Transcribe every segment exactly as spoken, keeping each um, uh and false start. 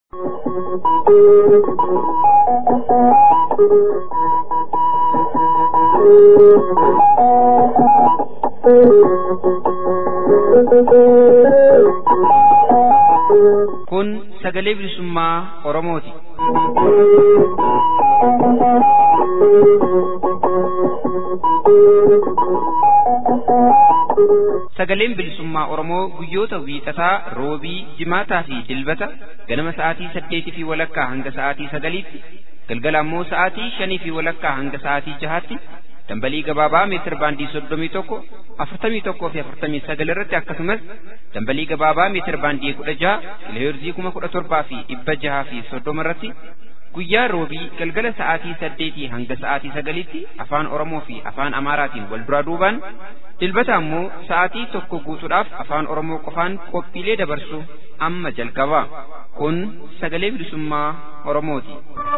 Kun sagalee bilisummaa Oromooti. Sagaleen bilisummaa Oromoo guyyoota wiixataa, roobii, jimaataa fi dilbata ganama sa'aatii saddeetii fi walakkaa hanga sa'aatii sagaliitti, galgala ammoo sa'aatii shanii fi walakkaa hanga sa'aatii jahaatti dambalii gabaabaa meetir baandii soddomii tokko, afurtamii tokkoo fi afurtamii sagal irratti akkasumas dambalii gabaabaa meetir baandii kudha jaha kiloheerzii kuma kudha torbaa fi dhibba jaha fi soddoma irratti guyyaa roobii galgala sa'aatii saddeetii hanga sa'aatii sagaliitti afaan Oromoo fi afaan Amaaraatiin wal duraa duubaan, dilbata ammoo sa'aatii tokko guutuudhaaf afaan Oromoo qofaan qophiilee dabarsu amma jalqaba. Kun sagalee bilisummaa Oromooti.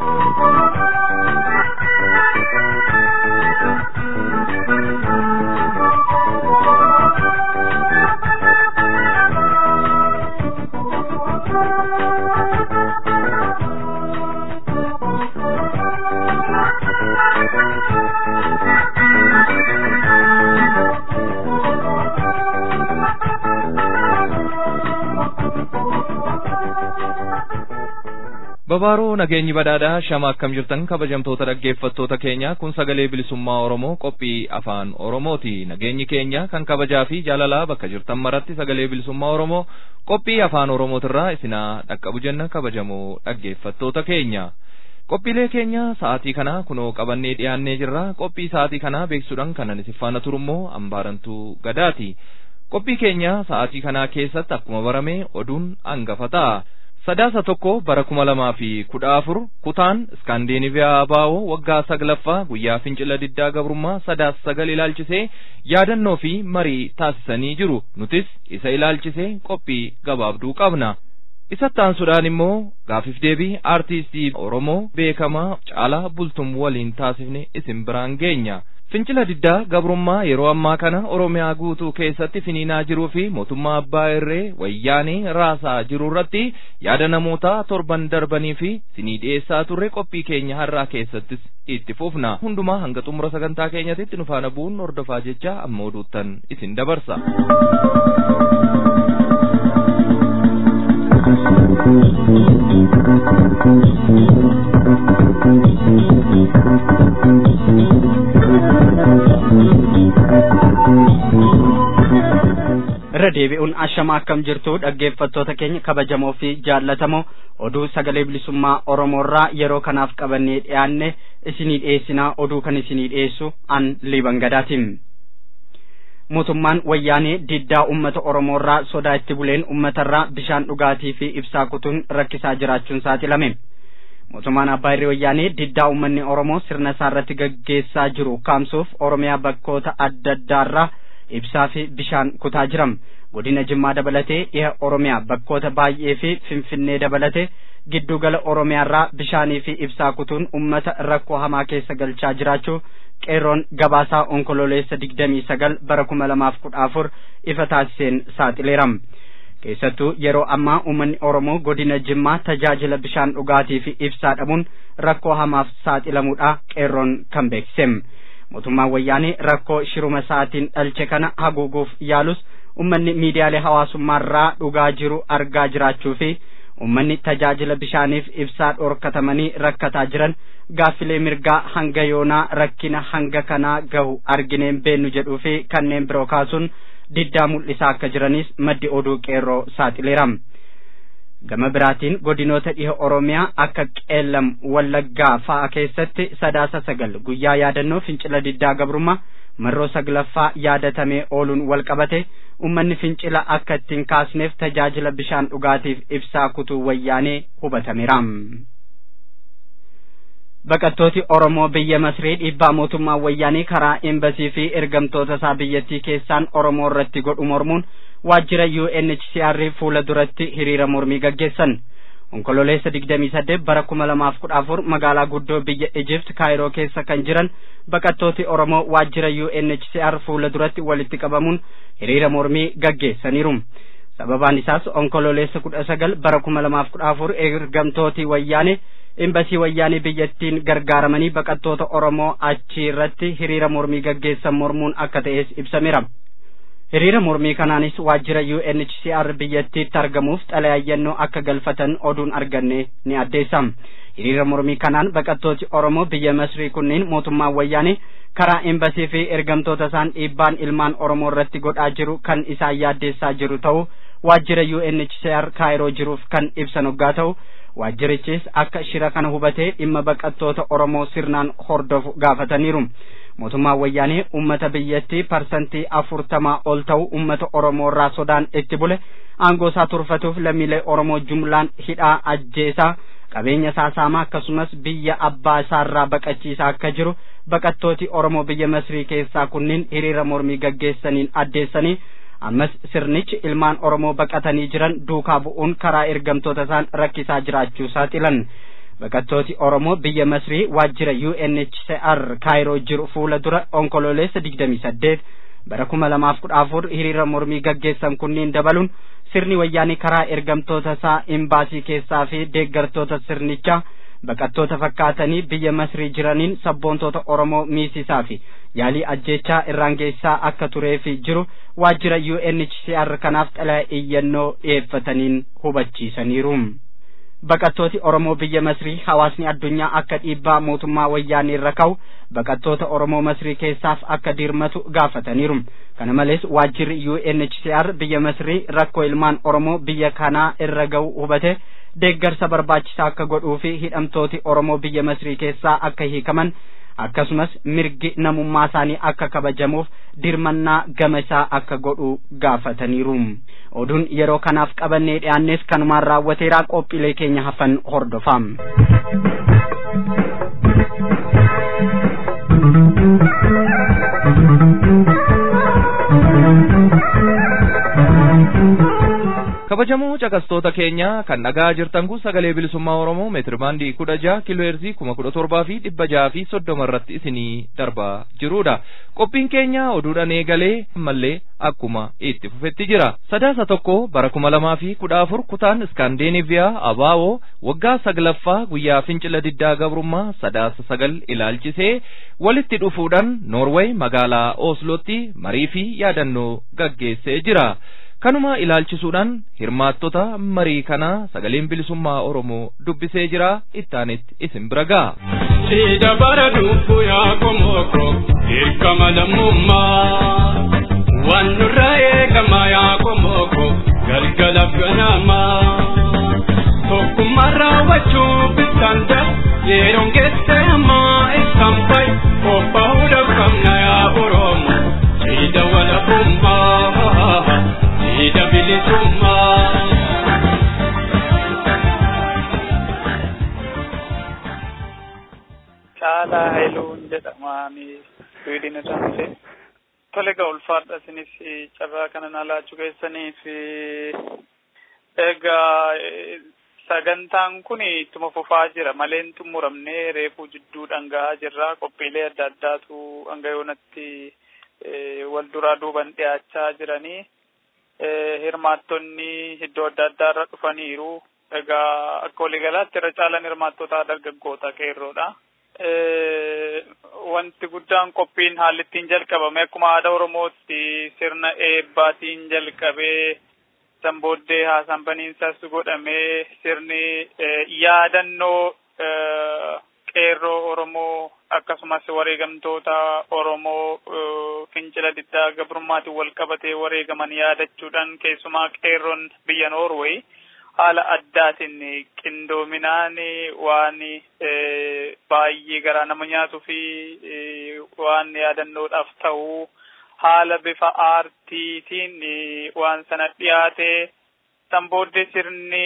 Babaaroo nageenyi badhaadhaa shama akkam jirtan kabajamtoota dhaggeeffattoota keenya kun sagalee bilisummaa Oromoo qophii afaan Oromooti. Nageenyi keenya kan kabajaa fi jaalalaa bakka jirtan maratti sagalee bilisummaa Oromoo qophii afaan Oromootirraa isinaa dhaqqabu jenna kabajamoo dhaggeeffattoota keenya. Qophiilee keenya sa'aatii kana kunoo qabannee dhiyaannee jirra. Qophii sa'aatii kana beeksuudhaan kanan isin faana turummoo Ambaarantuu Gadaati. Qophii keenya sa'aatii kana keessatti akkuma barame oduun hangafa ta'a. Sadaasa tokko bara kuma lamaa fi kudha afur kutaan Iskaandinaviyaa Abaawoo waggaa saglaffaa guyyaa fincila diddaa gabrummaa sadaasa sagal ilaalchisee yaadannoo fi marii taasisanii jiru. Nutis isa ilaalchisee qophii gabaabduu qabna. Isa taansuudhaan immoo gaaffii deebii aartistii Oromoo beekamaa Caalaa Bultum waliin taasifne isin biraan geenya. Fincila diddaa gabrummaa yeroo ammaa kana Oromiyaa guutuu keessatti finiinaa jiruu fi mootummaa abbaa irree wayyaanee raasaa jiru irratti yaada namoota torban darbanii fi sinii dhiyeessaa turre qophii keenya har'aa keessattis itti fufna. Hundumaa hanga xumura sagantaa keenyatti nu faana bu'uun hordofaa jecha amma oduuttan isin dabarsa. Irra deebi'uun ashama akkam jirtu dhaggeeffattoota keenya kabajamoo fi jaallatamoo oduu sagalee bilisummaa Oromoorraa yeroo kanaaf qabannee dhiyaanne isinii dhiyeessinaa. Oduu kan isinii dhiyeessu an Liiban Gadaatiin. Mootummaan wayyaanee diddaa uummata Oromoorraa sodaa itti buleen uummatarraa bishaan dhugaatii fi ibsaa kutuun rakkisaa jiraachuun saaxilame. Mootummaan abbaa irree wayyaanee diddaa uummanni Oromoo sirna isaa irratti gaggeessaa jiru kaamsuuf Oromiyaa bakkoota adda addaarraa ibsaa fi bishaan kutaa jiram. Godina Jimmaa dabalatee dhiha Oromiyaa bakkoota baay'ee fi Finfinnee dabalatee giddugala Oromiyaarraa bishaanii fi ibsaa kutuun uummata rakkoo hamaa keessa galchaa jiraachuu qeerroon gabaasaa onkololeessa digdamii sagal bara kuma lamaaf kudha afur ifa taasiseen saaxileeram. Keessattuu yeroo ammaa uummanni Oromoo godina Jimmaa tajaajila bishaan dhugaatii fi ibsaa dhabuun rakkoo hamaaf saaxilamuudha qeerroon kan beeksisem. Mootummaan wayyaanee rakkoo shiruma sa'aatiin dhalche kana haguuguuf yaalus uummanni miidiyaalee hawaasummaarraa dhugaa jiru argaa jiraachuu fi uummanni tajaajila bishaaniif ibsaa dhorkatamanii rakkataa jiran gaaffilee mirgaa hanga yoonaa rakkina hanga kanaa gahu argineen beennu jedhuu fi kanneen biroo kaasuun diddaa mul'isaa akka jiranis maddi oduu qeerroo saaxileeram. Gama biraatiin godinoota dhiha Oromiyaa akka Qeellam Wallaggaa fa'a keessatti sadaasa sagal guyyaa yaadannoo fincila diddaa gabrummaa marroo saglaffaa yaadatamee ooluun wal qabate uummanni fincila akka ittiin kaasneef tajaajila bishaan dhugaatiif ibsaa kutuu wayyaanee hubatameera. Baqattooti Oromoo biyya Masrii dhiibbaa mootummaa wayyaanee karaa embasii fi ergamtoota isaa biyyattii keessaan Oromoo irratti godhu mormuun waajjira U N H C R fuula duratti hiriira mormii gaggeessan. Onkololeessa digdamii saddeet bara kuma lamaaf kudha afur magaalaa guddoo biyya Egypt Kaayiroo keessa kan jiran baqattooti Oromoo waajjira U N H C R fuula duratti walitti qabamuun hiriira mormii gaggeessaniiru. sababaan isaas onkololeessa kudha sagal bara kuma lamaaf kudha afur ergamtooti wayyaane imbasii wayyaane biyyattiin gargaaramanii baqattoota Oromoo achi irratti hiriira mormii gaggeessan mormuun akka ta'es ibsameera. Hiriira mormii kanaanis waajjira U N H C R biyyattiitti argamuuf xalayayyannoo akka galfatan oduun arganne ni addeessa. Hiriira mormii kanaan baqattooti Oromoo biyya Masrii kunneen mootummaan wayyaane karaa embasii fi ergamtoota isaan dhiibbaan ilmaan Oromoo irratti godhaa jiru kan isaan yaaddeessaa jiru ta'u waajjira U N H C R Kaayiroo jiruuf kan ibsan hoggaa ta'u waajjirichis akka shira kana hubatee dhimma baqattoota Oromoo sirnaan hordofu gaafataniiru. Mootummaan wayyaanee ummata biyyattii parsantii afurtamaa ol ta'u ummata Oromoo irraa sodaan itti bule aangoo isaa turfatuuf lammiilee Oromoo jumlaan hidhaa ajjeesaa qabeenya saasaamaa akkasumas biyya abbaa isaarraa baqachiisaa akka jiru baqattooti Oromoo biyya Masrii keessaa kunniin hiriira mormii gaggeessaniin addeessanii ammas sirnichi ilmaan Oromoo baqatanii jiran duukaa bu'uun karaa ergamtoota isaan rakkisaa jiraachuu saaxilan. Baqattooti Oromoo biyya Masrii waajjira U N H C R Kaayiroo jiru fuula dura onkololeessa digdamii saddeet bara kuma lamaaf kudha afur hiriira mormii gaggeessan kunniin dabaluun sirni wayyaanii karaa ergamtoota isaa imbaasii keessaa fi deeggartoota sirnichaa baqattoota fakkaatanii biyya Masrii jiraniin sabboontoota Oromoo miisisaa fi yaalii ajjeechaa irraan geessaa akka turee fi jiru waajjira U N H C R kanaaf xalayaa iyyannoo dhiyeeffataniin hubachiisaniiru. Baqattooti Oromoo biyya Masrii hawaasni addunyaa akka dhiibbaa mootummaa wayyaanii irra ka'u baqattoota Oromoo Masrii keessaaf akka dirmatu gaafataniiru. Kana malees waajjirri U N H C R biyya Masrii rakkoo ilmaan Oromoo biyya kanaa irra ga'u hubate deeggarsa barbaachisaa akka godhuu fi hidhamtooti Oromoo biyya Masrii keessaa akka hiikaman akkasumas mirgi namummaa isaanii akka kabajamuuf dirmannaa gama isaa akka godhu gaafataniiru. Oduun yeroo kanaaf qabannee dhiyaannes kanumaan raawwateeraa qophiilee keenya hafan hordofaa. kabajamoo caqastoota keenya kan nagaa jirtan kun sagalee bilisummaa Oromoo meetiri baandii kudha jaha kiiloo heerzii kuma kudha torbaa fi dhibba jaha fi soddoma irratti isinii darbaa jirudha. Qophiin keenya oduudhaan eegalee ammallee akkuma itti fufetti jira. Sadaasa tokko bara kuma lamaa fi kudha afur kutaan Iskaandinaviyaa Abaawoo waggaa saglaffaa guyyaa fincila diddaa gabrummaa sadaasa sagal ilaalchisee walitti dhufuudhaan Noorweey magaalaa Oslootti marii fi yaadannoo gaggeessee jira. Kanuma ilaalchisuudhaan hirmaattota marii kana sagaleen bilisummaa Oromoo dubbisee jira ittaanitti isin bira ga'a. Sida bara dubbu yaa komoko hirkama lammummaa waan nurra eegama yaa komoko galgala ganamaa tokkummaa raawwachuu bitanda yeroon geesse ammaa isaan fay qophaa'uudha qabna yaa Oromoo sida walabummaa sida bilisummaa. Caalaa Hayiluun jedhamaani Swiidin irraa dhufe. Tole egaa ulfaadha isinis carraa kana na laachuu keessaniif. Egaa sagantaan kun ittuma fufaa jira malee hin xumuramne reefuu jidduu dhangahaa jirra. Qophiilee adda addaatu hanga yoonatti wal duraa duuban dhiyaachaa jiranii. Hirmaattonni iddoo adda addaarra dhufaniiru. Egaa akka waliigalaatti irra caalaan hirmaattota dargaggoota qeerroodha. Wanti guddaan qophiin haalli ittiin jalqabame akkuma aadaa Oromootti sirna eebbaatiin jalqabee san booddee haasaan baniinsaas godhamee sirni yaadannoo qeerroo Oromoo akkasumas wareegamtoota Oromoo fincila diddaa gabrummaatiin wal qabatee wareegaman yaadachuudhaan keessumaa qeerroon biyya Noorweey haala addaatiin qindoominaan waan baay'ee garaa nama nyaatuu fi waan yaadannoodhaaf ta'u haala bifa aartiitiin waan sana dhiyaate san booddee sirni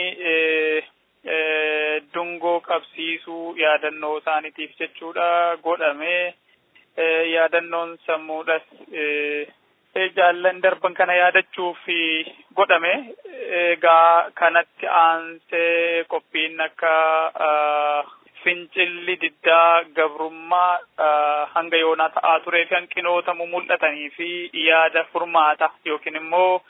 dungoo qabsiisuu yaadannoo isaaniitiif jechuudha godhame yaadannoon sammuudhas jaallan darban kana yaadachuuf godhame. Egaa kanatti aansee qophiin akka fincilli diddaa gabrummaa hanga yoonaa ta'aa turee fi hanqinoota mul'atanii fi yaada furmaata yookiin immoo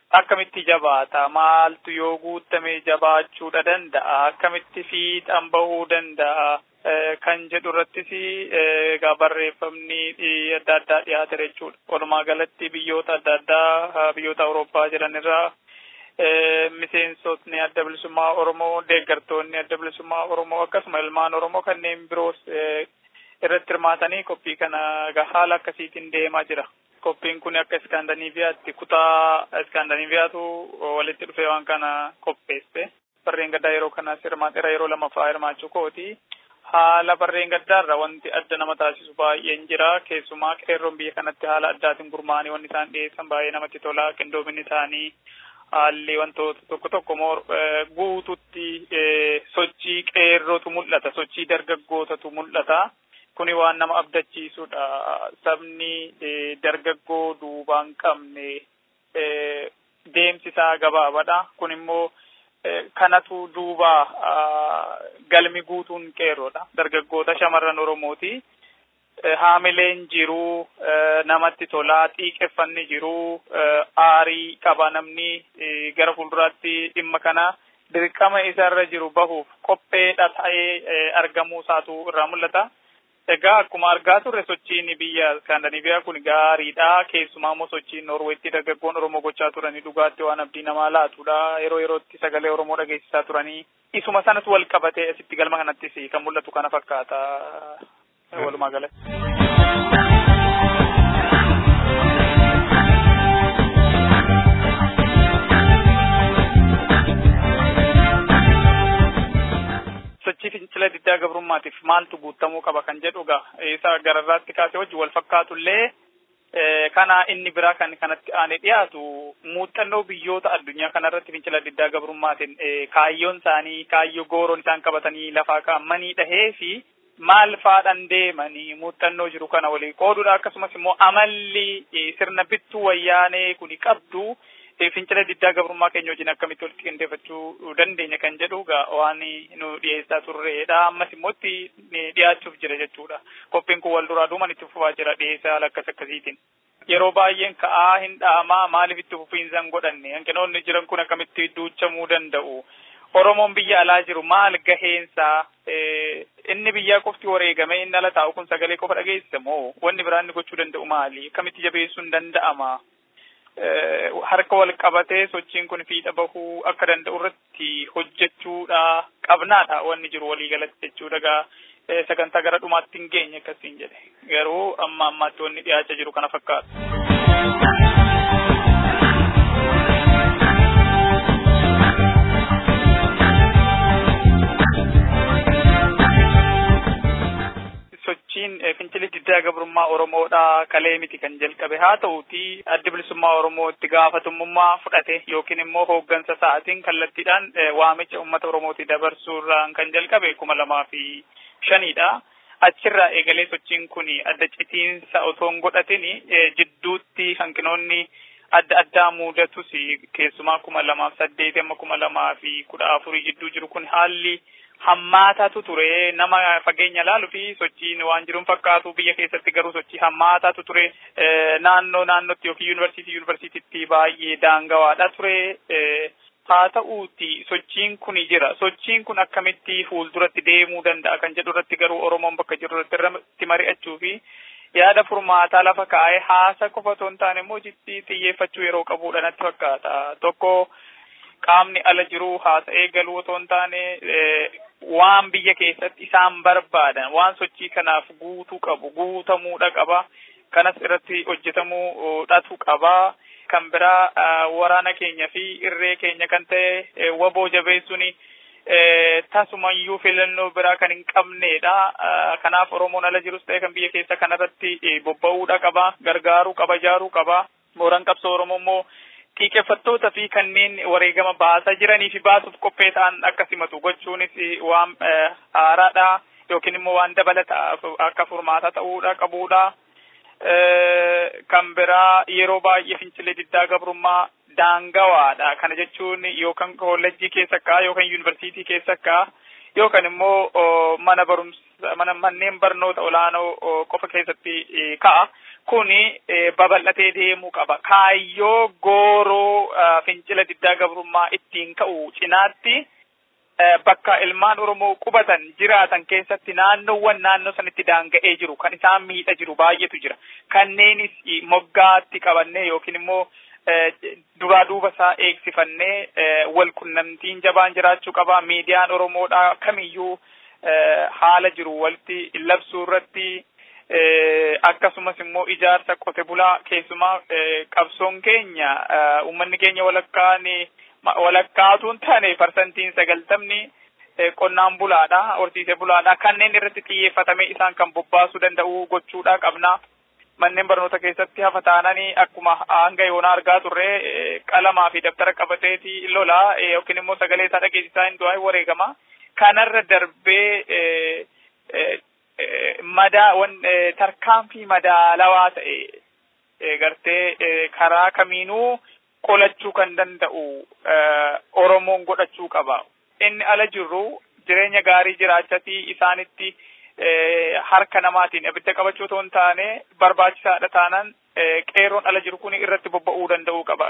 akkamitti jabaata, maaltu yoo guutame jabaachuudha danda'a, akkamitti fiixan bahuu danda'a kan jedhu irrattis egaa barreeffamni adda addaa dhiyaate jechuudha. Walumaa galatti biyyoota adda addaa biyyoota Awurooppaa jiran irraa miseensotni adda bilisummaa Oromoo, deeggartoonni adda bilisummaa Oromoo akkasuma ilmaan Oromoo kanneen biroos irratti hirmaatanii qophii kana haala akkasiitiin deemaa jira. Qophiin kun akka Iskaandinaaviyaatti kutaa Iskaandinaaviyaatu walitti dhufee waan kana qopheesse. Barreen gaddaa yeroo kanas hirmaateera, yeroo lamaffaa hirmaachuu kooti. Haala barreen gaddaarra wanti adda nama taasisu baay'een jira. Keessumaa qeerroon biyya kanatti haala addaatiin gurmaa'anii wanni isaan dhiyeessan baay'ee namatti tola. Qindoominni isaanii haalli wantoota tokko tokko guututti sochii qeerrootu mul'ata, sochii dargaggootatu mul'ata. Kuni waan nama abdachiisudha. Sabni dargaggoo duubaan qabne deemsi isaa gabaabaadha. Kun immoo kanatu duuba galmi guutuun qeerroodha. Dargaggoota shamarran Oromooti. Haamileen jiru, namatti tolaa, xiiqeffanni jiru, aarii qaba namni gara fuulduraatti dhimma kana dirqama isarra jiru bahuuf qopheedha ta'ee argamuu isaatu irraa mul'ata. Egaa akkuma argaa turre sochiin biyya Iskaandinaaviyaa kun gaariidha. Keessumaa immoo sochiin Noorweetti dargaggoon Oromoo gochaa turanii dhugaatti waan abdii namaa laatudha. Yeroo yerootti sagalee Oromoo dhageessisaa turanii isuma sanatu wal qabatee asitti galma kanattis kan mul'atu kana fakkaata walumaa galatti. Sochii fincila diddaa gabrummaatiif maaltu guutamuu qaba kan jedhu gaa isa gararraatti kaasee wajji wal fakkaatullee kana inni biraa kan kanatti aanee dhiyaatu muuxannoo biyyoota addunyaa kanarratti fincila diddaa gabrummaatiin kaayyoon isaanii kaayyoo gooroon isaan qabatanii lafaa kaa'amanii dhahee fi maal faadhan deemanii muuxannoo jiru kana walii qooduudha. Akkasumas immoo amalli sirna bittuu wayyaanee kuni qabdu fincila diddaa gabrummaa keenya wajjin akkamitti walitti qindeeffachuu dandeenya kan jedhu waan nu dhiyeessaa turreedha. Ammas immoo itti dhiyaachuuf jira jechuudha. Qophiin kun wal duraa duuman itti fufaa jira dhiyeessaa haala akkas akkasiitiin. Yeroo baay'een ka'aa hin dhaamaa maaliif itti fufiinsaan godhanne hanqinoonni jiran kun akkamitti duuchamuu danda'u. Oromoon biyya alaa jiru maal gaheensaa inni biyyaa qofti wareegame inni ala taa'u kun sagalee qofa dhageessisa moo wanni biraan gochuu danda'u maali? Akkamitti jabeessuun danda'ama? Harka wal qabatee sochiin kun fiixa bahuu akka danda'u irratti hojjechuudha qabnaadha wanni jiru walii galatti jechuudha. Gaa sagantaa gara dhumaatti hin geenye akkasiin jedhe garuu amma ammaatti wanni dhiyaachaa jiru kana fakkaata. Sochiin fincilli diddaa gabrummaa Oromoodha kalee miti kan jalqabe haa ta'uuti addi bilisummaa Oromoo itti gaafatamummaa fudhate yookiin immoo hooggansa sa'aatiin kallattiidhaan waamicha uummata Oromooti dabarsuurraan kan jalqabe kuma lamaa fi shaniidha. Achirraa eegalee sochiin kun adda citiinsa otoo hin godhatin jidduutti hanqinoonni adda addaa mudatus keessumaa kuma lamaaf saddeet amma kuma lamaa fi kudha afurii jidduu jiru kun haalli hammaataatu ture. Nama fageenya laalu fi sochiin waan jiruun fakkaatu biyya keessatti garuu sochii hammaataatu ture. Naannoo naannootti yookiin yuunivarsiitii yuunivarsiitiitti baay'ee daangawaadha ture. Haa ta'uuti sochiin kun jira. Sochiin kun akkamitti fuulduratti deemuu danda'a kan jedhu irratti garuu Oromoon bakka jiru irratti mari'achuu fi yaada furmaataa lafa kaa'ee haasa qofa otoo hin taane immoo jitti xiyyeeffachuu yeroo qabuudha natti fakkaata. Tokko qaamni ala jiru haasa'ee galuu otoo hin taane waan biyya keessatti isaan barbaadan waan sochii kanaaf guutuu qabu guutamuudha qaba. Kanas irratti hojjetamuu dhatu qaba. Kan biraa waraana keenya fi irree keenya kan ta'e waboo jabeessuuni tasumayyuu filannoo biraa kan hin qabneedha. Kanaaf Oromoon ala jirus ta'e kan biyya keessa kanarratti bobba'uudha qaba, gargaaruu qaba, ijaaruu qaba. Mooraan qabsoo Oromoo immoo xiiqeffattoota fi kanneen wareegama baasaa jiranii fi baasuuf qophee ta'an akka simatu gochuunis waan haaraadha yookiin immoo waan dabalataa akka furmaata ta'uudha qabuudha. Kan biraa yeroo baay'ee fincilli diddaa gabrummaa daangawaadha. Kana jechuun yookaan koolleejjii keessa kaa yookaan yuunivarsiitii keessa kaa yookaan immoo mana barumsa mana manneen barnoota olaanoo qofa keessatti ka'a. kuni babal'atee deemuu qaba. Kaayyoo gooroo fincila diddaa gabrummaa ittiin ka'u cinaatti bakka ilmaan Oromoo qubatan jiraatan keessatti naannoowwan naannoo sanitti daanga'ee jiru kan isaan miidha jiru baay'eetu jira. Kanneenis moggaatti qabannee yookiin immoo duraa duuba isaa eegsifannee wal qunnamtiin jabaan jiraachuu qaba. Miidiyaan Oromoodhaa kamiyyuu haala jiru walitti labsuu irratti akkasumas immoo ijaarsa qote bulaa keessumaa qabsoon keenya uummanni keenya walakkaan walakkaatuun taane parsantiin sagaltamni qonnaan bulaadha horsiisee bulaadha kanneen irratti xiyyeeffatamee isaan kan bobbaasuu danda'u gochuudha qabna. Manneen barnoota keessatti hafa taananii akkuma hanga yoona argaa turre qalamaa fi dabtara qabateeti lolaa yookiin immoo sagalee isaa dhageessisaa hin du'aa wareegama. Kanarra darbee madaa wan tarkaanfii madaalawaa ta'e gartee karaa kamiinuu qolachuu kan danda'u Oromoon godhachuu qaba. Inni ala jirru jireenya gaarii jiraachatii isaanitti harka namaatiin abidda qabachuu otoo hin taane barbaachisaadha taanaan qeerroon ala jiru kun irratti bobba'uu danda'uu qaba.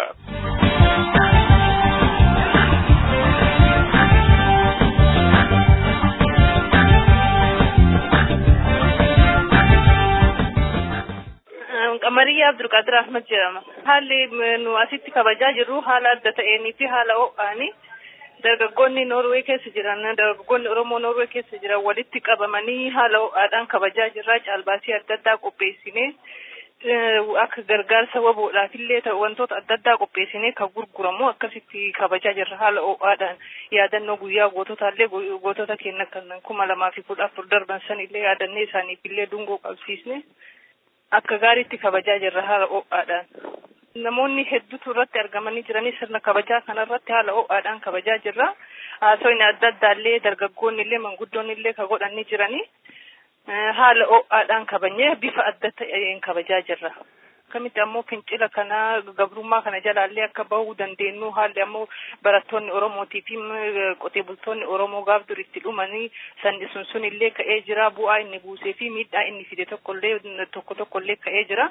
Qamariyaa Abdulqaadir Ahmad jedhama. Haalli nu asitti kabajaa jirru haala adda ta'eenii fi haala ho'aanii dargaggoonni Noorwee keessa jiran dargaggoonni Oromoo Noorwee keessa jiran walitti qabamanii haala ho'aadhaan kabajaa jirra. Caalbaasii adda addaa qopheessinee akka gargaarsa waboodhaaf illee wantoota adda addaa qopheessinee kan gurguramu akkasitti kabajaa jirra haala ho'aadhaan. Yaadannoo guyyaa goototaallee gootota keenya kan kuma lamaa fi kudha afur darban san illee yaadannee isaaniif illee dungoo qabsiisne akka gaariitti kabajaa jirra haala ho'aadhaan. Namoonni hedduutu irratti argamanii jiranii sirna kabajaa kanarratti haala ho'aadhaan kabajaa jirra. Haasawni adda addaallee dargaggoonni illee manguddoonni illee ka godhanii jiranii haala ho'aadhaan kabajnee bifa adda ta'een kabajaa jirra. Akkamitti ammoo fincila kana gabrummaa kana jalaallee akka bahuu dandeenyu haalli ammoo barattoonni Oromootii fi qotee bultoonni Oromoo gaaf duritti dhumanii sanni sun sun illee ka'ee jira. Bu'aa inni buusee fi miidhaa inni fide tokkollee tokko tokkollee ka'ee jira.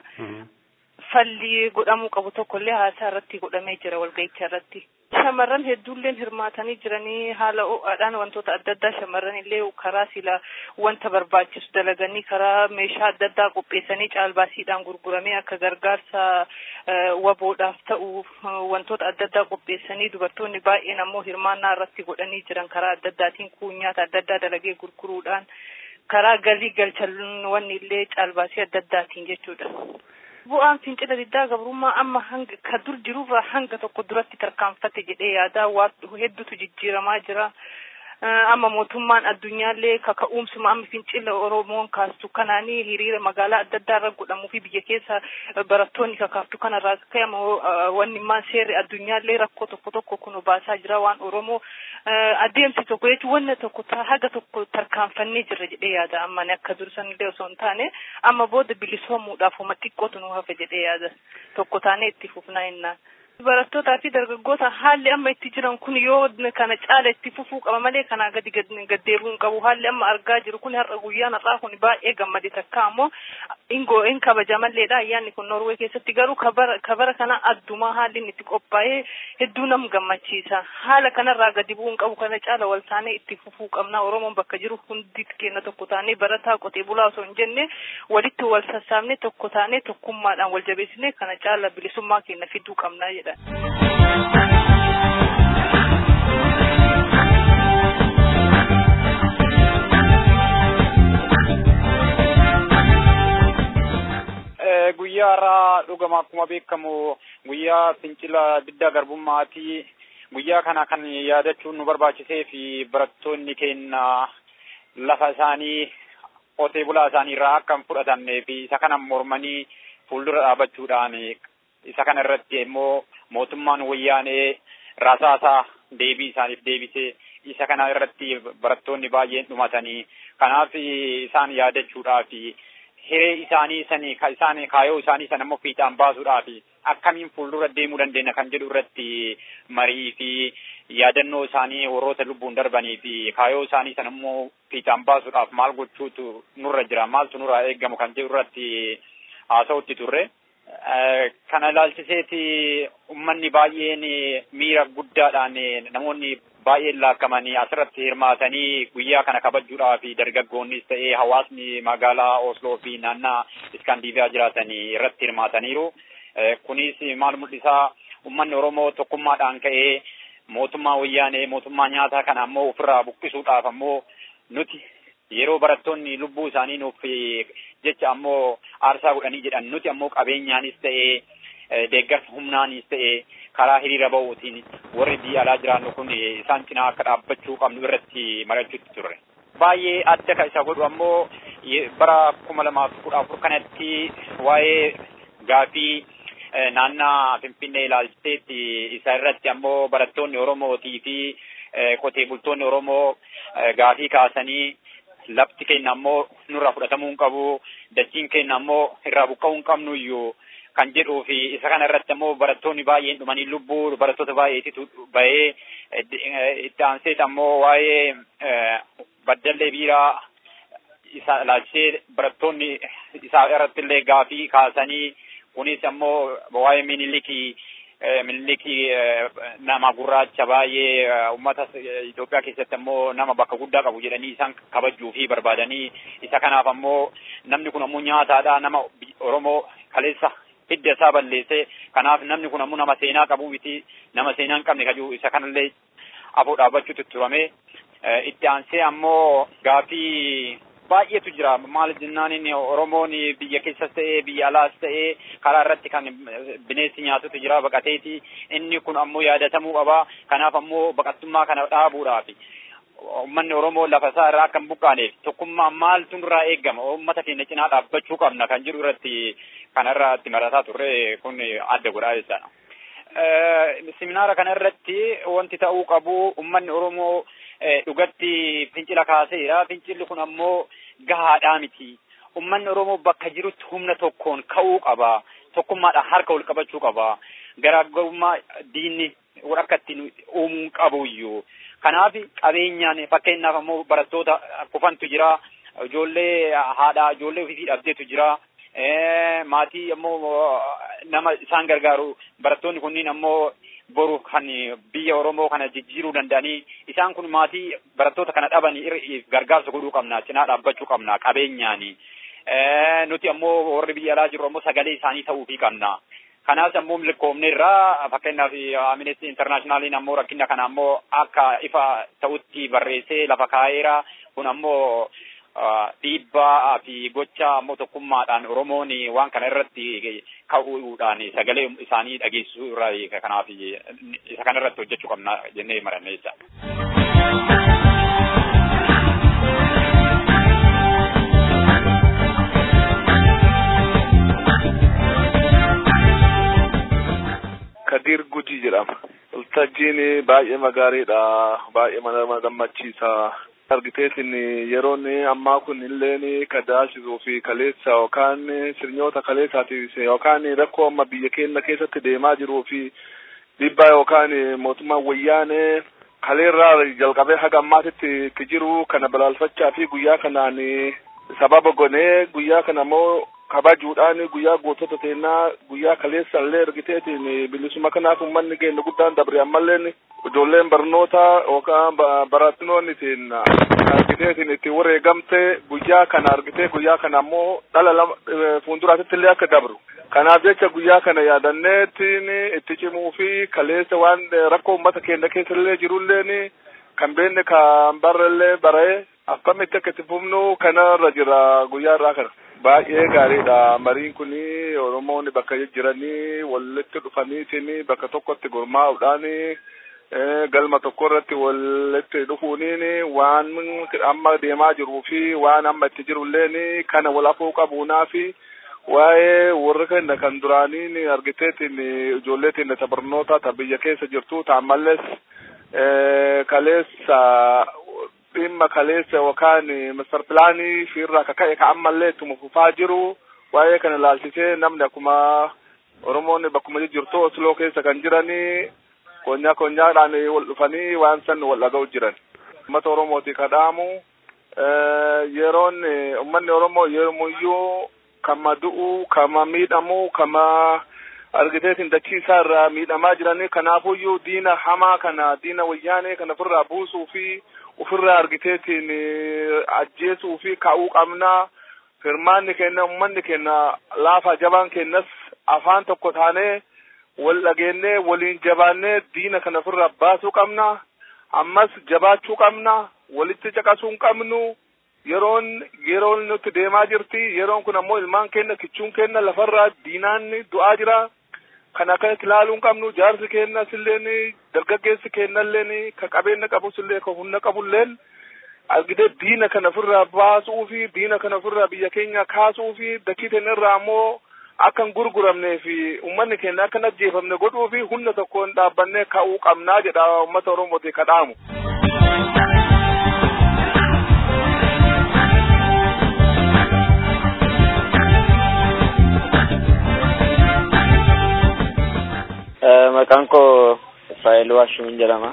Falli godhamuu qabu tokkollee haasaa irratti godhamee jira walga'icha irratti. Shamarran hedduulleen hirmaatanii jiranii haala ho'aadhaan wantoota adda addaa shamarran illee karaa sila wanta barbaachisu dalaganii karaa meeshaa adda addaa qopheessanii caalbaasiidhaan gurguramee akka gargaarsa waboodhaaf ta'u wantoota adda addaa qopheessanii dubartoonni baay'een ammoo hirmaannaa irratti godhanii jiran karaa adda addaatiin kuunyaata adda addaa dalagee gurguruudhaan karaa galii galchan wanni illee caalbaasii adda addaatiin jechuudha. Bu'aan fincila diddaa gabrummaa amma hanga ka dur jirurraa hanga tokko duratti tarkaanfate jedhee yaadaa waa hedduutu jijjiiramaa jira. Amma mootummaan addunyaallee kaka'umsuma amma fincila Oromoon kaastu kanaanii hiriira magaalaa adda addaa irra godhamuu fi biyya keessa barattoonni kakaaftu kanarraa ka'ama wanni maan seerri addunyaallee rakkoo tokko tokko kun baasaa jira waan Oromoo adeemsi tokko jechuun wanna tokko haga tokko tarkaanfannee jirra jedhee yaada amma akka dursanillee osoo hin taane amma booda bilisoomuudhaaf homa xiqqootu nu hafe jedhee yaada tokko taanee itti fufnaa jennaan. Barattootaa fi dargaggoota haalli amma itti jiran kun yoo kana caala itti fufuu qaba malee kana gadi gaddeebi'uu hin qabu. Haalli amma argaa jiru kun har'a guyyaan har'aa kun baay'ee gammade takka ammoo ingoo hin kabajamalleedha. Ayyaanni kun Noorwee keessatti garuu kabara kana addumaa haalli inni itti qophaa'ee hedduu nam gammachiisa. Haala kanarraa gadi bu'uu hin qabu kana caala wal taanee itti fufuu qabna. Oromoon bakka jiru hundi keenya tokko taanee barataa qotee bulaa osoo hin jenne walitti wal sassaabnee tokko taanee tokkummaadhaan wal jabeessinee kana caala bilisummaa keenya fiduu qabna. Guyyaa irraa dhugama akkuma beekamu guyyaa fincila diddaa garbummaati. Guyyaa kana kan yaadachuun nu barbaachisee fi barattoonni keenya lafa isaanii qotee bulaa isaanii irraa akka hin fudhatamnee fi isa kana mormanii fuuldura dhaabachuudhaan isa kana irratti immoo mootummaan wayyaanee rasaasaa deebii isaaniif deebisee isa kana irratti barattoonni baay'een dhumatanii kanaaf isaan yaadachuudhaaf hiree isaanii sanii ka isaan kaayoo isaanii sana immoo fiixaan baasuudhaaf akkamiin fuuldura deemuu dandeenya kan jedhu irratti marii fi yaadannoo isaanii warroota lubbuun darbanii fi kaayoo isaanii sana immoo fiixaan baasuudhaaf maal gochuutu nurra jira maaltu nurraa eegamu kan jedhu irratti haasa'utti turre. Kana ilaalchiseeti uummanni baay'een miira guddaadhaan namoonni baay'een laakkamanii asirratti hirmaatanii guyyaa kana kabajuudhaaf dargaggoonnis ta'ee hawaasni magaalaa Osloo fi naannaa Iskaandiiviyaa jiraatanii irratti hirmaataniiru. Kunis maal mul'isaa uummanni Oromoo tokkummaadhaan ka'ee mootummaa wayyaanee mootummaa nyaataa kana ammoo ofirraa buqqisuudhaaf ammoo nuti yeroo barattoonni lubbuu isaanii nuuf jecha ammoo aarsaa godhanii jedhan nuti ammoo qabeenyaanis ta'ee deeggarsa humnaanis ta'ee karaa hiriira ba'uutiin warri biyya alaa jiraannu kun isaan cinaa akka dhaabbachuu qabnu irratti mari'achuutti turre. Baay'ee adda kan isa godhu ammoo bara kuma lamaaf kudha afur kanatti waa'ee gaafii naannaa Finfinnee ilaalchiseetti isa irratti ammoo barattoonni Oromootii fi qotee bultoonni Oromoo gaafii kaasanii lafti keenya ammoo nurraa fudhatamuu hin qabu, dachiin keenya ammoo irraa buqqa'uu hin qabnu iyyuu kan jedhuu fi isa kana irratti ammoo barattoonni baay'een dhumanii lubbuu barattoota baay'eetitu bahee itti aanseet ammoo waa'ee baddallee biiraa isa ilaalchisee barattoonni isaa irratti illee gaafii kaasanii kunis ammoo waa'ee minilikii minilikii nama gurraacha baay'ee uummata Itoophiyaa keessatti ammoo nama bakka guddaa qabu jedhanii isaan kabajuu fi barbaadanii isa kanaaf ammoo namni kun ammoo nyaataadha nama Oromoo kaleessa hidda isaa balleessee kanaaf namni kun ammoo nama seenaa qabu miti nama seenaa hin qabne kajuu isa kanallee afoo dhaabbachuutti turame itti aansee ammoo gaafii baay'eetu jira maal jennaaniin Oromoon biyya keessas ta'ee biyya alaas ta'ee karaa irratti kan bineensi nyaatutu jira baqateeti inni kun ammoo yaadatamuu qaba kanaaf ammoo baqattummaa kana dhaabuudhaaf uummanni Oromoo lafa isaa irraa akka hin buqqaaneef tokkummaa maaltu irraa eegama uummata keenya cinaa dhaabbachuu qabna kan jiru irratti kanarratti marataa turre kun adda godhaa jechaadha. Seminaara kana irratti wanti ta'uu qabu uummanni Oromoo dhugatti fincila kaaseera fincilli kun ammoo gahaadhaa miti uummanni Oromoo bakka jirutti humna tokkoon ka'uu qaba tokkummaadhaan harka wal qabachuu qaba garaagarummaa diinni akka ittiin uumuu qabu iyyuu kanaaf qabeenyaan fakkeenyaaf ammoo barattoota kufantu jira ijoollee haadha ijoollee ofii dhabdeetu jira maatii ammoo nama isaan gargaaru barattoonni kunniin ammoo boru kan biyya Oromoo kana jijjiiruu danda'anii isaan kun maatii barattoota kana dhabanii gargaarsa godhuu qabna cinaa dhaabbachuu qabna qabeenyaani nuti ammoo warri biyya alaa jiru ammoo sagalee isaanii ta'uu fi qabna kanaas ammoo milkoomne irraa fakkeenyaaf Amnesty Internationaliin ammoo rakkina kana ammoo akka ifa ta'utti barreessee lafa kaa'eera kun ammoo dhiibbaa fi gocha ammoo tokkummaadhaan Oromoon waan kana irratti ka'uudhaan sagalee isaanii dhageessisuu irraa kanaaf isa kana irratti hojjechuu qabna jennee maranne jecha. Kadir Guji jedhama. Waltajjiin baay'ee magaariidha baay'ee mana gammachiisa. Argiteetiin yeroon ammaa kun illee kadaasisuu fi kaleessa yookaan sirnoota kaleessaatiif yookaan rakkoo amma biyya keenya keessatti deemaa jiruu fi dhiibbaa yookaan mootummaa wayyaanee kaleerraa jalqabee haga ammaatitti itti jiru kana balaalfachaa fi guyyaa kanaan sababa gonee guyyaa kana ammoo kabajuudhaan guyyaa gootota teenyaa guyyaa kaleessa illee argiteetiin bilisuma kanaaf uummanni keenya guddaan dabre ammallee ijoolleen barnoota yookaan barattoonni argiteetiin itti wareegamte guyyaa kana argitee guyyaa kana ammoo dhala lama fuulduraatti illee akka dabru kanaaf jecha guyyaa kana yaadanneetiin itti cimuu fi kaleessa waan rakkoo uummata keenya keessa illee jirulleen kan beenne kan barrellee baree akkamitti akka itti fufnu kanarra jira guyyaa irraa kana. Baay'ee gaariidha mariin kuni Oromoon bakka jiranii walitti dhufaniitiin bakka tokkotti gurmaa'uudhaan galma tokko irratti walitti dhufuuniin waan amma deemaa jiruu fi waan amma itti jirulleen kana wal afuu qabuunaa fi waa'ee warra keenya kan duraaniin argiteetiin ijoolleetiin tabarnoota ta biyya keessa jirtu ta'ammallees kaleessa dhimma kaleessa yookaan master pilaanii fiirraa akka ka'e ka ammallee ittuma fufaa jiru waa'ee kana ilaalchisee namni akkuma Oromoon bakkuma jirtu Osloo keessa kan jiranii konyaa konyaadhaan wal dhufanii waan san wal dhaga'u jiran. Uummata Oromooti kadhaamu yeroon uummanni Oromoo yeroomuyyuu kama du'u kama miidhamu kama argiteetiin dachii isaa irraa miidhamaa jiranii kanaafuyyuu diina hamaa kana diina wayyaanee kana ofirraa buusuu fi ofirraa argiteetiin ajjeesuu fi ka'uu qabna. Hirmaanni kenna ummanni kenna laafa jabaan kennas afaan tokko taanee wal dhageennee waliin jabaannee diina kana ofirraa baasuu qabna. Ammas jabaachuu qabna. Walitti caqasuu hin qabnu. Yeroon yeroon nuti deemaa jirti. Yeroon kun ammoo ilmaan kenna kichuun kenna lafarraa diinaan du'aa jira. Kana kan ilaaluu hin qabnu. Jaarsi kenna silleen dargaggeessi kennalleen ka qabeenya qabu sillee ka humna qabulleen argitee diina kana ofirraa baasuu fi diina kana ofirraa biyya keenya kaasuu fi dachii keenya irraa ammoo akka hin gurguramnee fi uummanni keenya akka hin ajjeefamne godhuu fi humna tokkoon dhaabbannee ka'uu qabnaa jedha uummata Oromooti kadhaamu. Maqaan koo Israa'el Waashuun jedhama.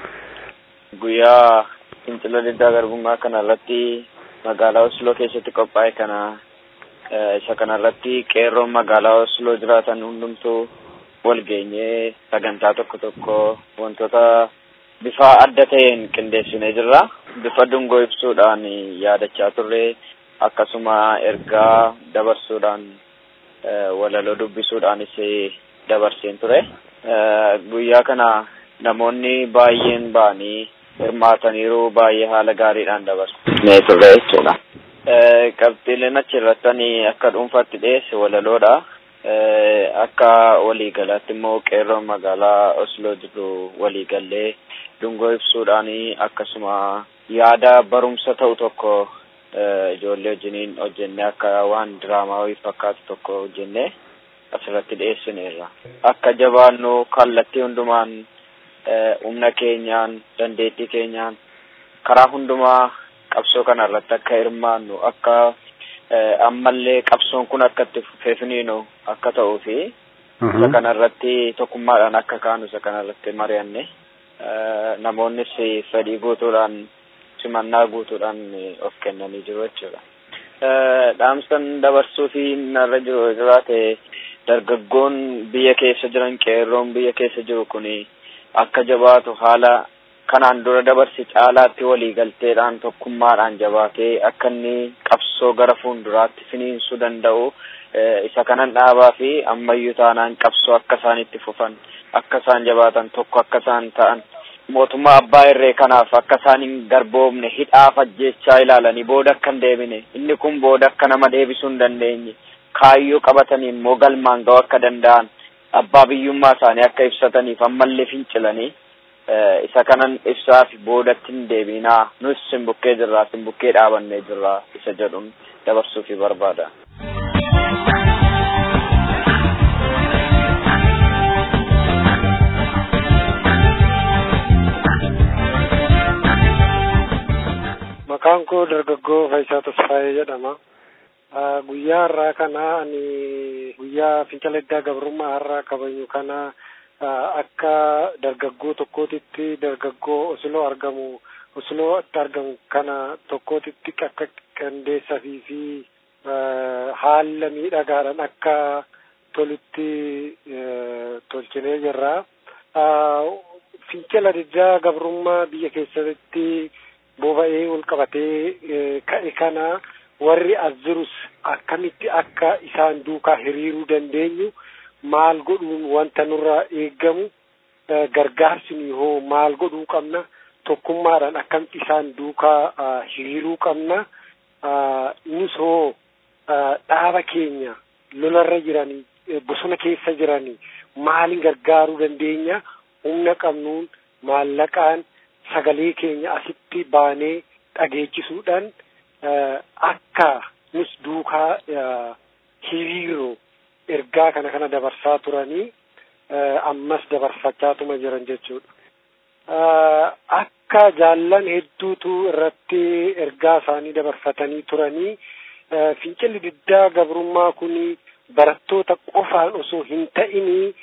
Guyyaa fincila diddaa garbummaa kanarratti magaalaa Osloo keessatti qophaa'e kana isa kanarratti qeerroon magaalaa Osloo jiraatan hundumtuu wal geenyee sagantaa tokko tokko wantoota bifa adda ta'een qindeessinee jirra. Bifa dungoo ibsuudhaan yaadachaa turre akkasuma ergaa dabarsuudhaan walaloo dubbisuudhaanis dabarseen ture. Guyyaa kana namoonni baay'een ba'anii hirmaataniiru baay'ee haala gaariidhaan dabarsee turre jechuudha. Qabxiileen achirratti akka dhuunfaatti dhiyeesse walaloodha. Akka waliigalaatti immoo qeerroon magaalaa Osloo jiru waliigallee dungoo ibsuudhaan akkasuma yaada barumsa ta'u tokko ijoollee wajjiniin hojjennee akka waan diraamaa wayii fakkaatu tokko hojjennee asirratti dhiyeessineerra. Akka jabaannu kallattii hundumaan humna keenyaan dandeettii keenyaan karaa hundumaa qabsoo kanarratti akka hirmaannu akka ammallee qabsoon kun akka itti fufeefiniinu akka ta'uu fi isa kanarratti tokkummaadhaan akka kaanu isa kanarratti mari'anne namoonnis fedhii guutuudhaan simannaa guutuudhaan of kennanii jiru jechuudha. Dhaamsan dabarsuu fi narra jiru jiraate dargaggoon biyya keessa jiran qeerroon biyya keessa jiru kuni akka jabaatu haala kanaan dura dabarsi caalaatti waliigalteedhaan tokkummaadhaan jabaatee akka inni qabsoo gara fuulduraatti finiinsuu danda'u isa kanan dhaabaa fi ammayyuu taanaan qabsoo akka isaan itti fufan akka isaan jabaatan tokko akka isaan ta'an mootummaa abbaa irree kanaaf akka isaan hin garboomne hidhaaf ajjeechaa ilaalanii booda akka hin deebine inni kun booda akka nama deebisuu hin dandeenye kaayyoo qabatanii immoo galmaan ga'uu akka danda'an abbaa biyyummaa isaanii akka ibsataniif ammallee fincilanii isa kanan ibsaa fi boodatti hin deebinaa nus simbukkee jirraa simbukkee dhaabannee jirraa isa jedhuun dabarsuu fi barbaada. Maqaan koo dargaggoo Faayisaa Tasfaayee jedhama. Guyyaa har'aa kana ani guyyaa fincila diddaa gabrummaa har'aa kabajnu kana akka dargaggoo tokkootitti dargaggoo Osloo argamu Oslootti argamu kana tokkootitti akka qindeessafii fi haala miidhagaadhaan akka tolutti tolchinee jirra. Fincila diddaa gabrummaa biyya keessatti boba'ee ol qabatee ka'e kana warri as jirus akkamitti akka isaan duukaa hiriiruu dandeenyu maal godhuun wanta nurraa eeggamu gargaarsi hoo maal godhuu qabna tokkummaadhaan akkamitti isaan duukaa hiriiruu qabna nus hoo dhaaba keenya lolarra jiranii bosona keessa jiranii maaliin gargaaruu dandeenya humna qabnuun maallaqaan sagalee keenya asitti baanee dhageechisuudhaan akka nus duukaa hiriiruu ergaa kana kana dabarsaa turanii ammas dabarfachaatuma jiran jechuudha. Akka jaallan hedduutu irratti ergaa isaanii dabarfatanii turanii fincilli diddaa gabrummaa kun barattoota qofaan osoo hin ta'inii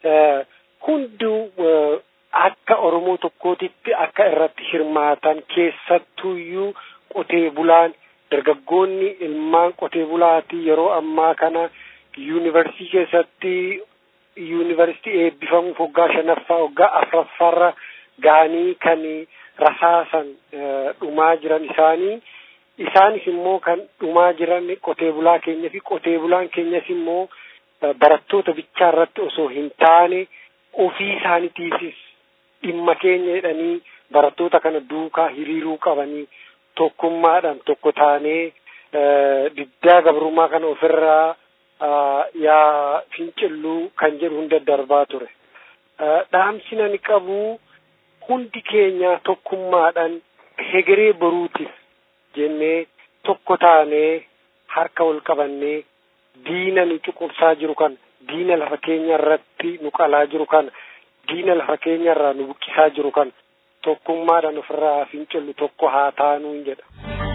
hunduu akka Oromoo tokkootitti akka irratti hirmaatan keessattuyyuu qotee bulaan dargaggoonni ilmaan qotee bulaatii yeroo ammaa kana yuunivarsiitii keessatti yuunivarsiitii eebbifamuuf waggaa shanaffaa waggaa afuraffaarra ga'anii kan rasaasan dhumaa jiran isaanii isaanis immoo kan dhumaa jiran qotee bulaa keenya fi qotee bulaan keenyas immoo barattoota bichaa irratti osoo hin taane ofii isaaniitiifis dhimma keenya jedhanii barattoota kana duukaa hiriiruu qabanii tokkummaadhaan tokko taanee diddaa gabrummaa kana ofirraa yaa fincilluu kan jedhu hunda darbaa ture. Dhaamsi ani qabu hundi keenya tokkummaadhaan hegeree boruutiif jennee tokko taanee harka wal qabannee diina nu cuqursaa jiru kan diina lafa keenya irratti nu qalaa jiru kan diina lafa keenya irraa nu buqqisaa jiru kan tokkummaadhaan ofirraa fincillu tokko haa taanuu jedha.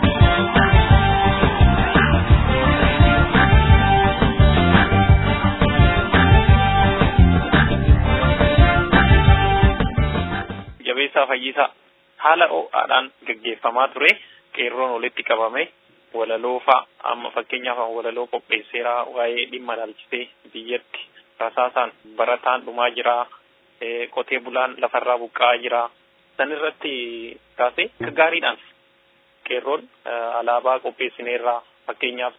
Jabeessaa Fayyisaa haala ho'aadhaan gaggeeffamaa ture qeerroon walitti qabame walaloofa amma fakkeenyaaf walaloo qopheesseera waa'ee dhimma ilaalchisee biyyatti rasaasaan barataan dhumaa jira qotee bulaan lafarraa buqqa'aa jira san irratti kaasee akka gaariidhaan qeerroon alaabaa qopheessineerraa fakkeenyaaf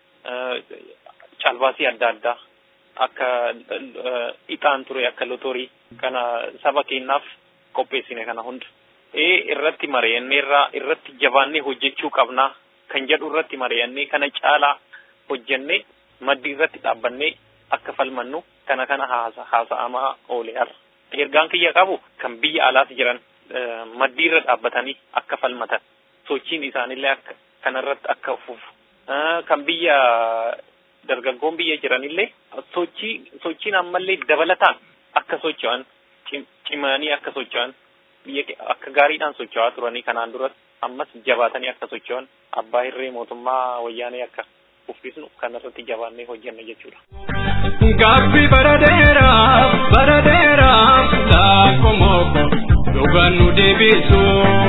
caalbaasii adda addaa akka ixaan ture akka lotorii kana saba keenyaaf qopheessine kana hunda ee irratti mari'anneerraa irratti jabaannee hojjechuu qabnaa kan jedhu irratti mari'annee kana caalaa hojjennee maddii irratti dhaabbannee akka falmannu kana kana haasa'amaa oole har'a. Ergaan kiyya qabu kan biyya alaas jiran maddii irra dhaabbatanii akka falmatan sochiin isaanillee akka kanarratti akka fufu kan biyya dargaggoon biyya jiranillee sochii sochiin ammallee dabalataan akka socho'an cimanii akka socho'an biyya akka gaariidhaan socho'aa turanii kanaan duras ammas jabaatanii akka socho'an abbaa hirree mootummaa wayyaanee akka uffisnu kanarratti jabaannee hojjenna jechuudha. Gaaffi baradeera baradeera laakomoko dhugaan nu deebisu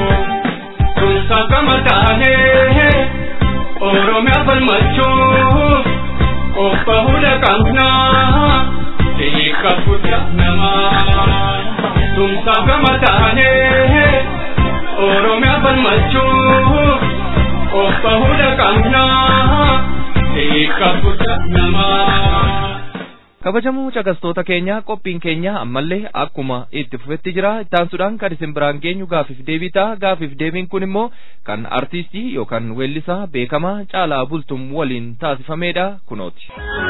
tunsa kama taanee Oromiyaa falmachuuf qopha hunda qabnaa hiika guddaa namaa tunsa kama taanee Oromiyaa falmachuuf qopha hunda qabnaa hiika guddaa namaa. Kabajamoo caqastoota keenya qophiin keenya ammallee akkuma itti fufetti jira ittaansuudhaan kan isin biraan geenyu gaafiif deebii ta'a gaafiif deebiin kun immoo kan artiistii yookaan weellisaa beekamaa Caalaa Bultum waliin taasifamedha kunooti.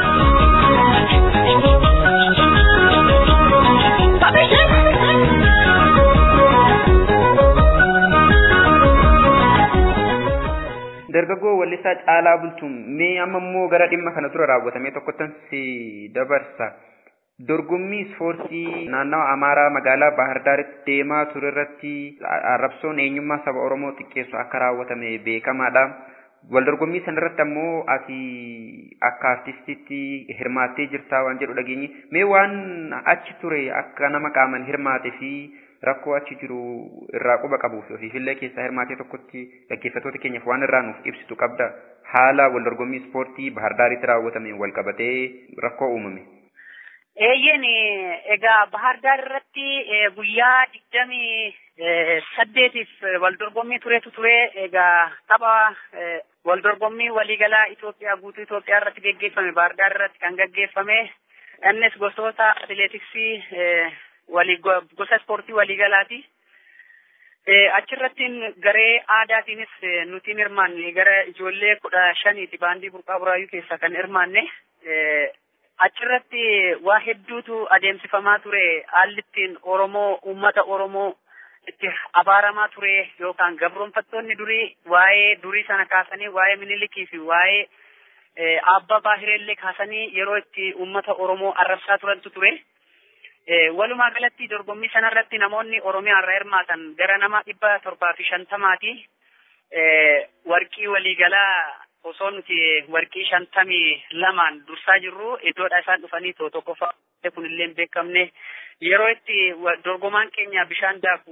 Dargaggoo weellisaa Caalaa Bultum mee amma immoo gara dhimma kana tura raawwatamee tokkottan si dabarsa. Dorgommii ispoortii naannawa Amaaraa magaalaa Bahar Daaritti deemaa ture irratti arrabsoon eenyummaa saba Oromoo xiqqeessu akka raawwatame beekamaadha. Wal dorgommii sana irratti ammoo ati akka artistiitti hirmaattee jirtaa waan jedhu dhageenye. Mee waan achi ture akka nama qaaman hirmaate fi rakkoo achi jiru irraa quba qabuuf ofiifillee keessaa hirmaatee tokkotti dhaggeeffattoota keenyaaf waan irraa nuuf ibsitu qabda haala wal dorgommii ispoortii Bahar Daaritti raawwatameen wal qabatee rakkoo uumame. Eeyyeen egaa Bahar Daar irratti guyyaa digdamii saddeetiif wal dorgommii turetu ture egaa tapha wal dorgommii waliigalaa Itoophiyaa guutuu Itoophiyaa irratti geggeeffame Bahar Daar irratti kan geggeeffame innis gosoota atileetiksii walii gosa ispoortii waliigalaati. Achirratti garee aadaatiinis nuti hirmaanne gara ijoollee kudha shaniiti baandii burqaa buraayyuu keessaa kan hirmaanne. Achirratti waa hedduutu adeemsifamaa ture haalli ittiin Oromoo uummata Oromoo itti abaaramaa ture yookaan gabroonfattoonni durii waa'ee durii sana kaasanii waa'ee Minilikii fi waa'ee Abbaa Baahireellee kaasanii yeroo itti uummata Oromoo arrabsaa turantu ture. Walumaa galatti dorgommii sanarratti namoonni Oromiyaa irraa hirmaatan gara nama dhibba torbaa fi shantamaati. Warqii waliigalaa osoo nuti warqii shantamii lamaan dursaa jirru iddoodha isaan dhufanii tokkoffaa kunillee beekamne yeroo itti dorgomaan keenya bishaan daaku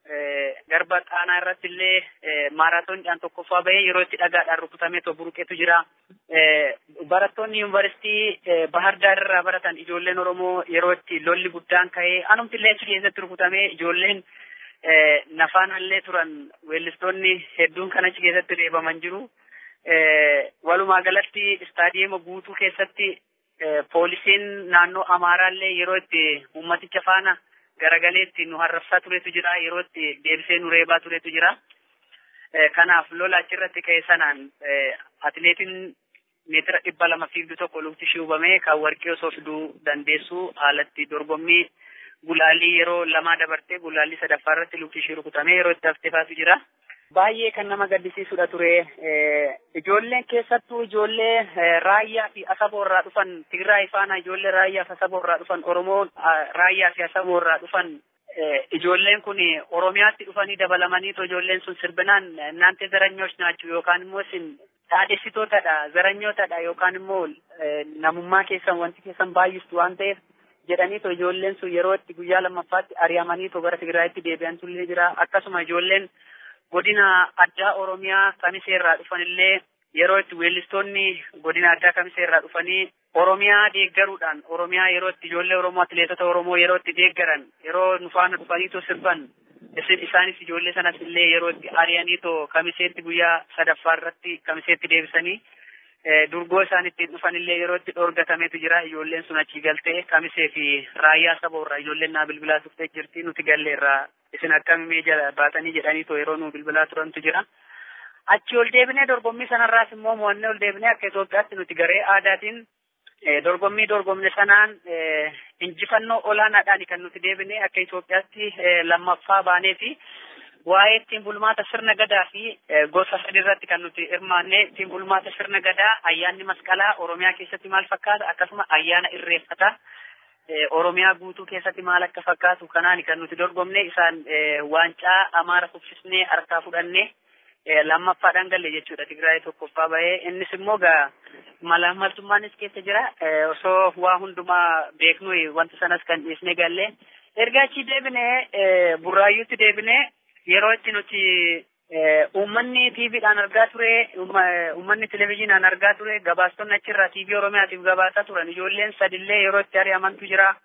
garba xaanaa irratti illee maaraatooniidhaan tokkoffaa bahee yeroo itti dhagaadhaan rukutamee buruqeetu jira. Barattoonni yuunivarsiitii Bahar Daar irraa baratan ijoolleen Oromoo yeroo itti lolli guddaan ka'ee anumti illee achi keessatti rukutamee ijoolleen nafaanallee turan weellistoonni hedduun kan achi keessatti reebaman jiru. Walumaa galatti istaadiyeema guutuu keessatti poolisiin naannoo Amaaraallee yeroo itti ummaticha faana garagaleetti nu harrabsaa turetu jira, yeroo itti deebisee nu reebaa turetu jira. Kanaaf lola achirratti ka'e sanaan atileetiin meetira dhibba lama fiigdu tokko lukti ishee hubamee kan warqee osoo fiduu dandeessu haalatti dorgommii gulaalii yeroo lamaa dabartee gulaalii sadaffaa irratti lukti ishee rukutamee yeroo itti hafteefaatu jira. Baay'ee kan nama gaddisiisudha ture. Ijoolleen keessattuu ijoollee raayyaa fi asaboo irraa dhufan Tigraay faana ijoollee raayyaa fi asaboo irraa dhufan Oromoo raayyaa fi asaboo irraa dhufan ijoolleen kun Oromiyaatti dhufanii dabalamanii ijoolleen sun sirbinaan እናንተ ዘረኞች ናችሁ yookaan immoo isin dhaadhessitootadha zaranyootadha yookaan immoo namummaa keessan wanti keessan baay'istu waan ta'eef jedhanii ijoolleen sun yeroo itti guyyaa lammaffaatti ari'amanii gara Tigraayitti deebi'an tullee jira. Akkasuma ijoolleen godina addaa Oromiyaa Kamisee irraa dhufanillee yeroo itti weellistoonni godina addaa Kamisee irraa dhufanii Oromiyaa deeggaruudhaan Oromiyaa yeroo itti ijoollee Oromoo atileetota Oromoo yeroo itti deeggaran yeroo nu faana dhufaniitoo sirban isin isaanis ijoollee sanas illee yeroo itti ari'aniitoo Kamiseetti guyyaa sadaffaa irratti Kamiseetti deebisanii durgoo isaan ittiin dhufanillee yeroo itti dhoorgatameetu jira. Ijoolleen sun achii galtee Kamisee fi raayyaa saba irraa ijoolleen naa bilbilaa tuftee jirti nuti galleerraa isin akkamii jala baatanii jedhaniitoo yeroo nu bilbilaa turantu jira. Achi ol deebinee dorgommii sanarraas immoo mo'annee ol deebinee akka Itoophiyaatti nuti garee aadaatiin dorgommii dorgomne sanaan injifannoo olaanaadhaan kan nuti deebinee akka Itoophiyaatti lammaffaa baanee fi waa'ee ittiin bulmaata sirna gadaa fi gosa sadi irratti kan nuti hirmaannee ittiin bulmaata sirna gadaa ayyaanni masqalaa Oromiyaa keessatti maal fakkaata akkasuma ayyaana irreeffataa Oromiyaa guutuu keessatti maal akka fakkaatu kanaan kan nuti dorgomne isaan waancaa Amaara kuffisnee harkaa fudhannee lammaffaadhaan galle jechuudha. Tigraay tokkoffaa bahee innis immoo gaa malaamaltummaanis keessa jira osoo waa hundumaa beeknu wanta sanas kan dhiisnee galle erga achi deebinee Burraayyuutti deebinee yeroo itti nuti uummanni tiiviidhaan argaa ture uummanni televezyiinaan argaa ture gabaastonni achirraa tiivii Oromiyaatiif gabaasaa turan ijoolleen sadillee yeroo itti ari'amantu jira.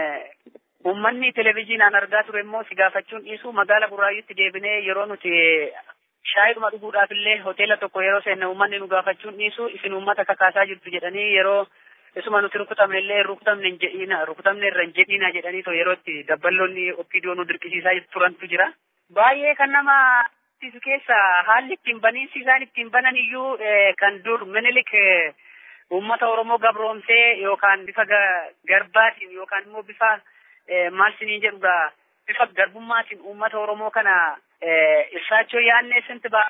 Uummanni televezyiinaan argaa ture immoo si gaafachuun dhiisu magaala Burraayyuutti deebinee yeroo nuti shaayidhuma dhuguudhaaf illee hoteela tokko yeroo seenne uummanni nu gaafachuun dhiisu isin uummata kakaasaa jirtu jedhanii yeroo isuma nuti rukutamne illee rukutamne hin jedhiina rukutamne irra hin jedhiina jedhanii yeroo itti dabballoonni oppidoo nu dirqisiisaa turantu jira. Baay'ee kan nama isu keessa haalli ittiin baniinsi isaan ittiin banan iyyuu kan dur Minilik uummata Oromoo gabroomsee yookaan bifa garbaatiin yookaan immoo bifa maal siniin jedhuudha bifa garbummaatiin uummata Oromoo kana irsaachoo yaanne sinti ba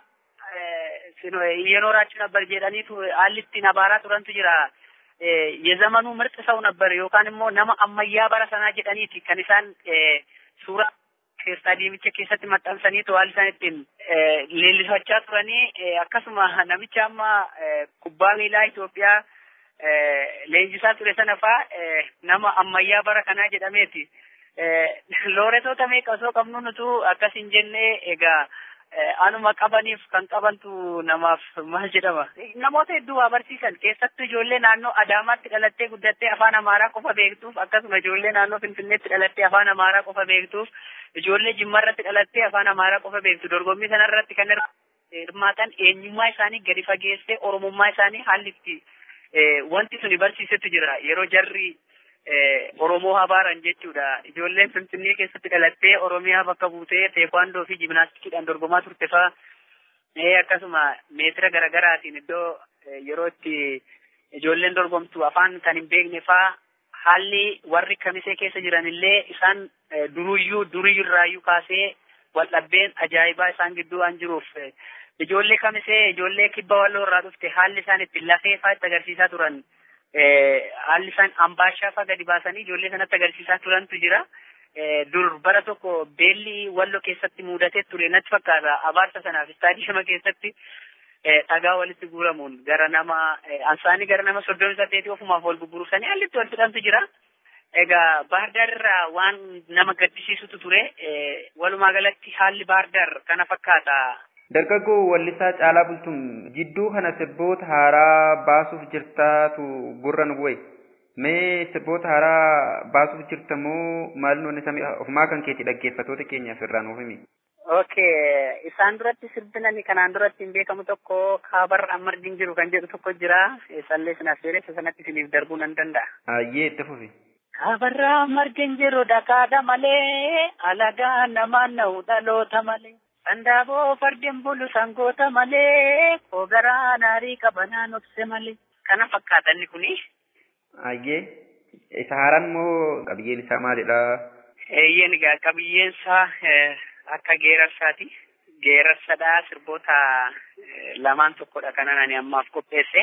የኖራችሁ ነበር jedhaniitu haalli ittiin abaaraa turantu jira. የዘመኑ ምርጥ ሰው ነበር yookaan immoo nama ammayyaa bara sanaa jedhaniiti kan isaan suuraa istaadiyeemicha keessatti maxxansaniitu haalli isaan ittiin leellisachaa turanii akkasuma namicha amma kubbaa miilaa Itoophiyaa leenjisaa ture sana fa'aa nama ammayyaa bara kanaa jedhameeti. Looretoota meeqa osoo qabnu nutu akkas hin jennee egaa anuma qabaniif kan qabantu namaaf maal jedhama. Namoota hedduu waa barsiisan keessattuu ijoollee naannoo Adaamaatti dhalattee guddattee afaan Amaaraa qofa beektuuf akkasuma ijoollee naannoo Finfinneetti dhalattee afaan Amaaraa qofa beektuuf ijoollee Jimmaarratti dhalattee afaan Amaaraa qofa beektu dorgommii sanarratti kan hirmaatan eenyummaa isaanii gadi fageessee Oromummaa isaanii haalli itti wanti suni barsiisetu jira yeroo jarri Oromoo habaaran jechuudha. Ijoolleen Finfinnee keessatti dhalattee Oromiyaa bakka buutee teekwaandoo fi jiimnaastikiidhaan dorgomaa turte fa'aa akkasuma meetira garaagaraatiin iddoo yeroo itti ijoolleen dorgomtu afaan kan hin beekne fa'aa haalli warri Kamisee keessa jiranillee isaan duruyyuu duriyyurraayyuu kaasee waldhabbeen ajaa'ibaa isaan gidduu waan jiruuf ijoollee Kamisee ijoollee kibba walloo irraa dhufte haalli isaan itti lafee fa'aa itti agarsiisaa turan. Haalli isaan ambaashaa fa'aa gadi baasanii ijoollee sanatti agarsiisaa turantu jira. Dur bara tokko beelli walloo keessatti mudatee ture natti fakkaata abaarsa sanaaf istaadiyeema keessatti dhagaa walitti guuramuun gara nama ansaanii gara nama soddomii saddeetii ofumaaf wal gugguruusanii haalli itti wal fixantu jira. Egaa Baahirdaar irraa waan nama gaddisiisutu ture. Walumaa galatti haalli Baahirdaar kana fakkaata. Dargaggoo Wallisaa Caalaa Bultum jidduu kana sirboota haaraa baasuuf jirtaatu gurra nu bu'e. Mee sirboota haaraa baasuuf jirtamoo maal nuuni samii ofumaa kan keetti dhaggeeffattoota keenyaaf irraa nuuf himi? Okay, isaan duratti sirbinani kanaan duratti hin beekamu tokko kaabarra ammardiin jiru kan jedhu tokko jira. Isallee sinaaf jedhee sanatti isiniif darbuu nan danda'a. Ayyee itti fufi. Kaabarra ammardiin jiru dhakaadha malee alagaa namaan na'u dhaloota malee. Sandaaboo fardeen bulu sangoota malee koogaraa naarii qabanaan obse malee. Kana fakkaatanni kuni. Ayyee isa haaraan moo qabiyyeen isaa maalidha? Eeyyeen egaa qabiyyeen isaa akka geerarsaati. Geerarsadha sirboota lamaan tokkodha kanan ani ammaaf qopheesse.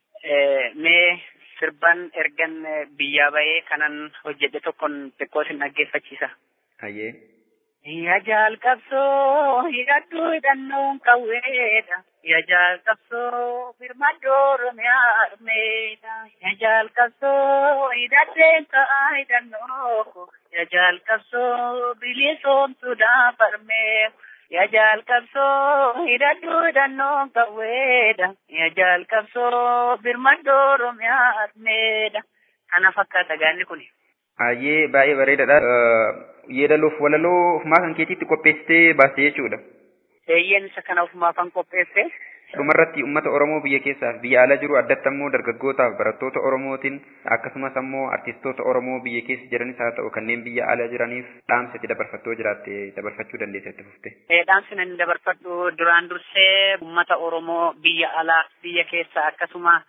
Mee sirban ergan biyyaa bahee kanan hojjedhe tokkon xiqqoo isin dhaggeeffachiisa. Ayyee. Ya jalqabsoo hidhadhuu hidhannoon qawweedha. Ya jalqabsoo birmadoo Oromiyaa armeedha. Ya jalqabsoo hidhadheen ta'aa hidhannoo. Ya jalqabsoo bilisoomsuudhaaf armee. Ya jalqabsoo hidhadhuu hidhannoon qawweedha. Ya jalqabsoo birmadoo Oromiyaa armeedha. Kana fakkaata gaanni kuni. Ayyee baay'ee bareedaadha. Yeedaloof walaloo ofumaa kan keetiitti qopheessitee baaste jechuudha. Eeyyeen isa kana ofumaa kan qopheesse. Dhumarratti uummata Oromoo biyya keessaaf biyya alaa jiru addatti ammoo dargaggootaaf barattoota Oromootiin akkasumas ammoo artistoota Oromoo biyya keessa jiranis haa ta'u kanneen biyya alaa jiraniif dhaamsa itti dabarfattoo jiraatte dabarfachuu dandeessa itti fufte. Dhaamsi inni dabarfadhu duraan dursee uummata Oromoo biyya alaa biyya keessa akkasuma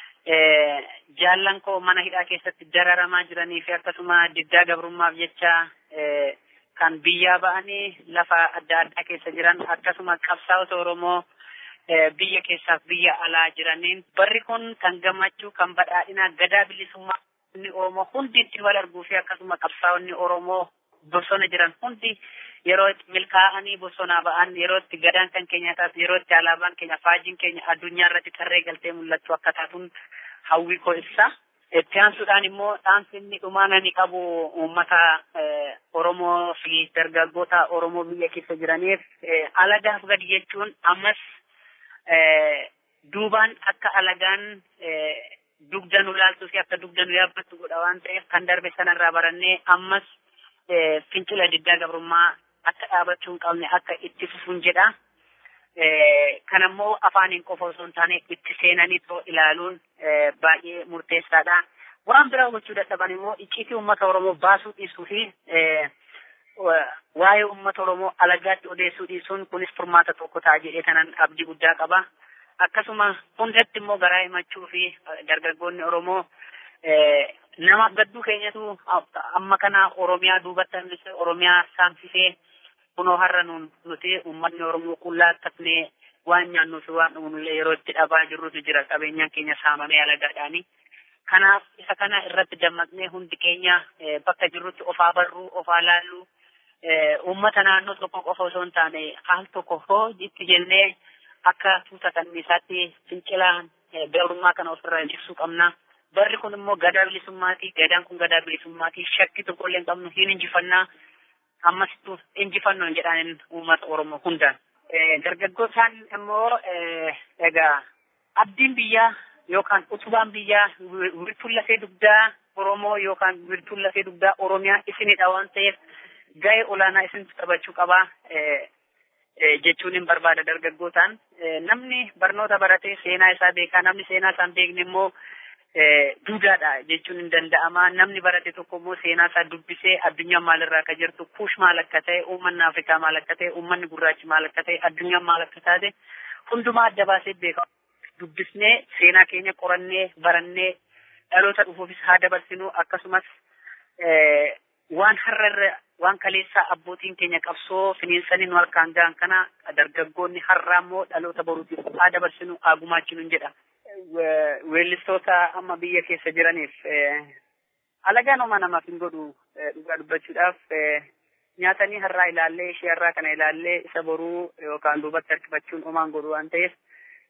jaallan koo mana hidhaa keessatti dararamaa jiranii fi akkasuma diddaa gabrummaaf jecha kan biyyaa ba'anii lafa adda addaa keessa jiran akkasuma qabsaa'ota Oromoo biyya keessaaf biyya alaa jiraniin barri kun kan gammachuu kan badhaadhinaa gadaa bilisummaa inni Oromoo hundi itti wal arguu fi akkasuma qabsaa'onni Oromoo bosona jiran hundi yeroo itti milkaa'anii bosonaa ba'an yeroo itti gadaan kan keenya taatu yeroo itti alaabaan keenya faajiin keenya addunyaa irratti tarree galtee mul'achuu akka taatuun hawwii koo ibsa. Itti aansuudhaan immoo dhaamsi inni dhumaan ani qabu uummata Oromoo fi dargaggoota Oromoo biyya keessa jiraniif alagaaf gadi jechuun ammas duubaan akka alagaan dugda nu laaltuu fi akka dugda nu yaabbattu godha waan ta'eef kan darbe sanarraa barannee ammas fincila diddaa gabrummaa akka dhaabachuu hin qabne akka itti fufuun jedha. Kan ammoo afaaniin qofa osoo hin taane itti seenanii too ilaaluun baay'ee murteessaadha. Waan biraa gochuu dadhaban immoo icciitii uummata Oromoo baasuu dhiisuu fi waa'ee uummata Oromoo alagaatti odeessuu dhiisuun kunis furmaata tokko ta'a jedhee kanan abdii guddaa qaba. Akkasuma hundatti immoo garaa himachuu fi dargaggoonni Oromoo nama gadduu keenyatu amma kana Oromiyaa duubatti hambisee Oromiyaa saamsisee kunoo har'a nuti uummanni Oromoo qullaa tafnee waan nyaannuu fi waan dhugnu yeroo itti dhabaa jirrutu jira qabeenyaan keenya saamamee alagaadhaani. Kanaaf isa kana irratti dammaqnee hundi keenya bakka jirrutti ofaa barruu ofaa laalluu uummata naannoo tokko qofa osoo hin taane haal tokko hoo itti jennee akka tuuta kanniisaatti fincilaan gabrummaa kana ofirraa jigsuu qabna. Barri kun immoo gadaa bilisummaati. Gadaan kun gadaa bilisummaati. Shakki tokko illee hin qabnu hin injifannaa. Ammasittuu injifannoon jedhaan uummata Oromoo hundaan. Dargaggootaan immoo egaa abdiin biyyaa yookaan utubaan biyyaa wirtuun lafee dugdaa Oromoo yookaan wirtuun lafee dugdaa Oromiyaa isinidha waan ta'eef gahee olaanaa isintu taphachuu qabaa jechuun hin barbaada dargaggootaan. Namni barnoota baratee seenaa isaa beekaa namni seenaa isaa hin beekne immoo duudaadha jechuun hin danda'ama. Namni barate tokko immoo seenaa isaa dubbisee addunyaan maalirraa akka jirtu kuush maal akka ta'e uummanni Afrikaa maal akka ta'e uummanni gurraachi maal akka ta'e addunyaan maal akka taate hundumaa adda baasee beeka. Dubbisnee seenaa keenya qorannee barannee dhaloota dhufuufis haa dabarsinu akkasumas waan har'arra waan kaleessaa abbootiin keenya qabsoo finiinsanii nu harkaan ga'an kana dargaggoonni har'aa immoo dhaloota boruutiif haa dabarsinu haa gumaachinu jedha. Weellistoota amma biyya keessa jiraniif alagaan homaa namaaf hin godhu dhugaa dubbachuudhaaf nyaatanii har'aa ilaallee ishee har'aa kana ilaallee isa boruu yookaan duubatti harkifachuun homaan godhu waan ta'eef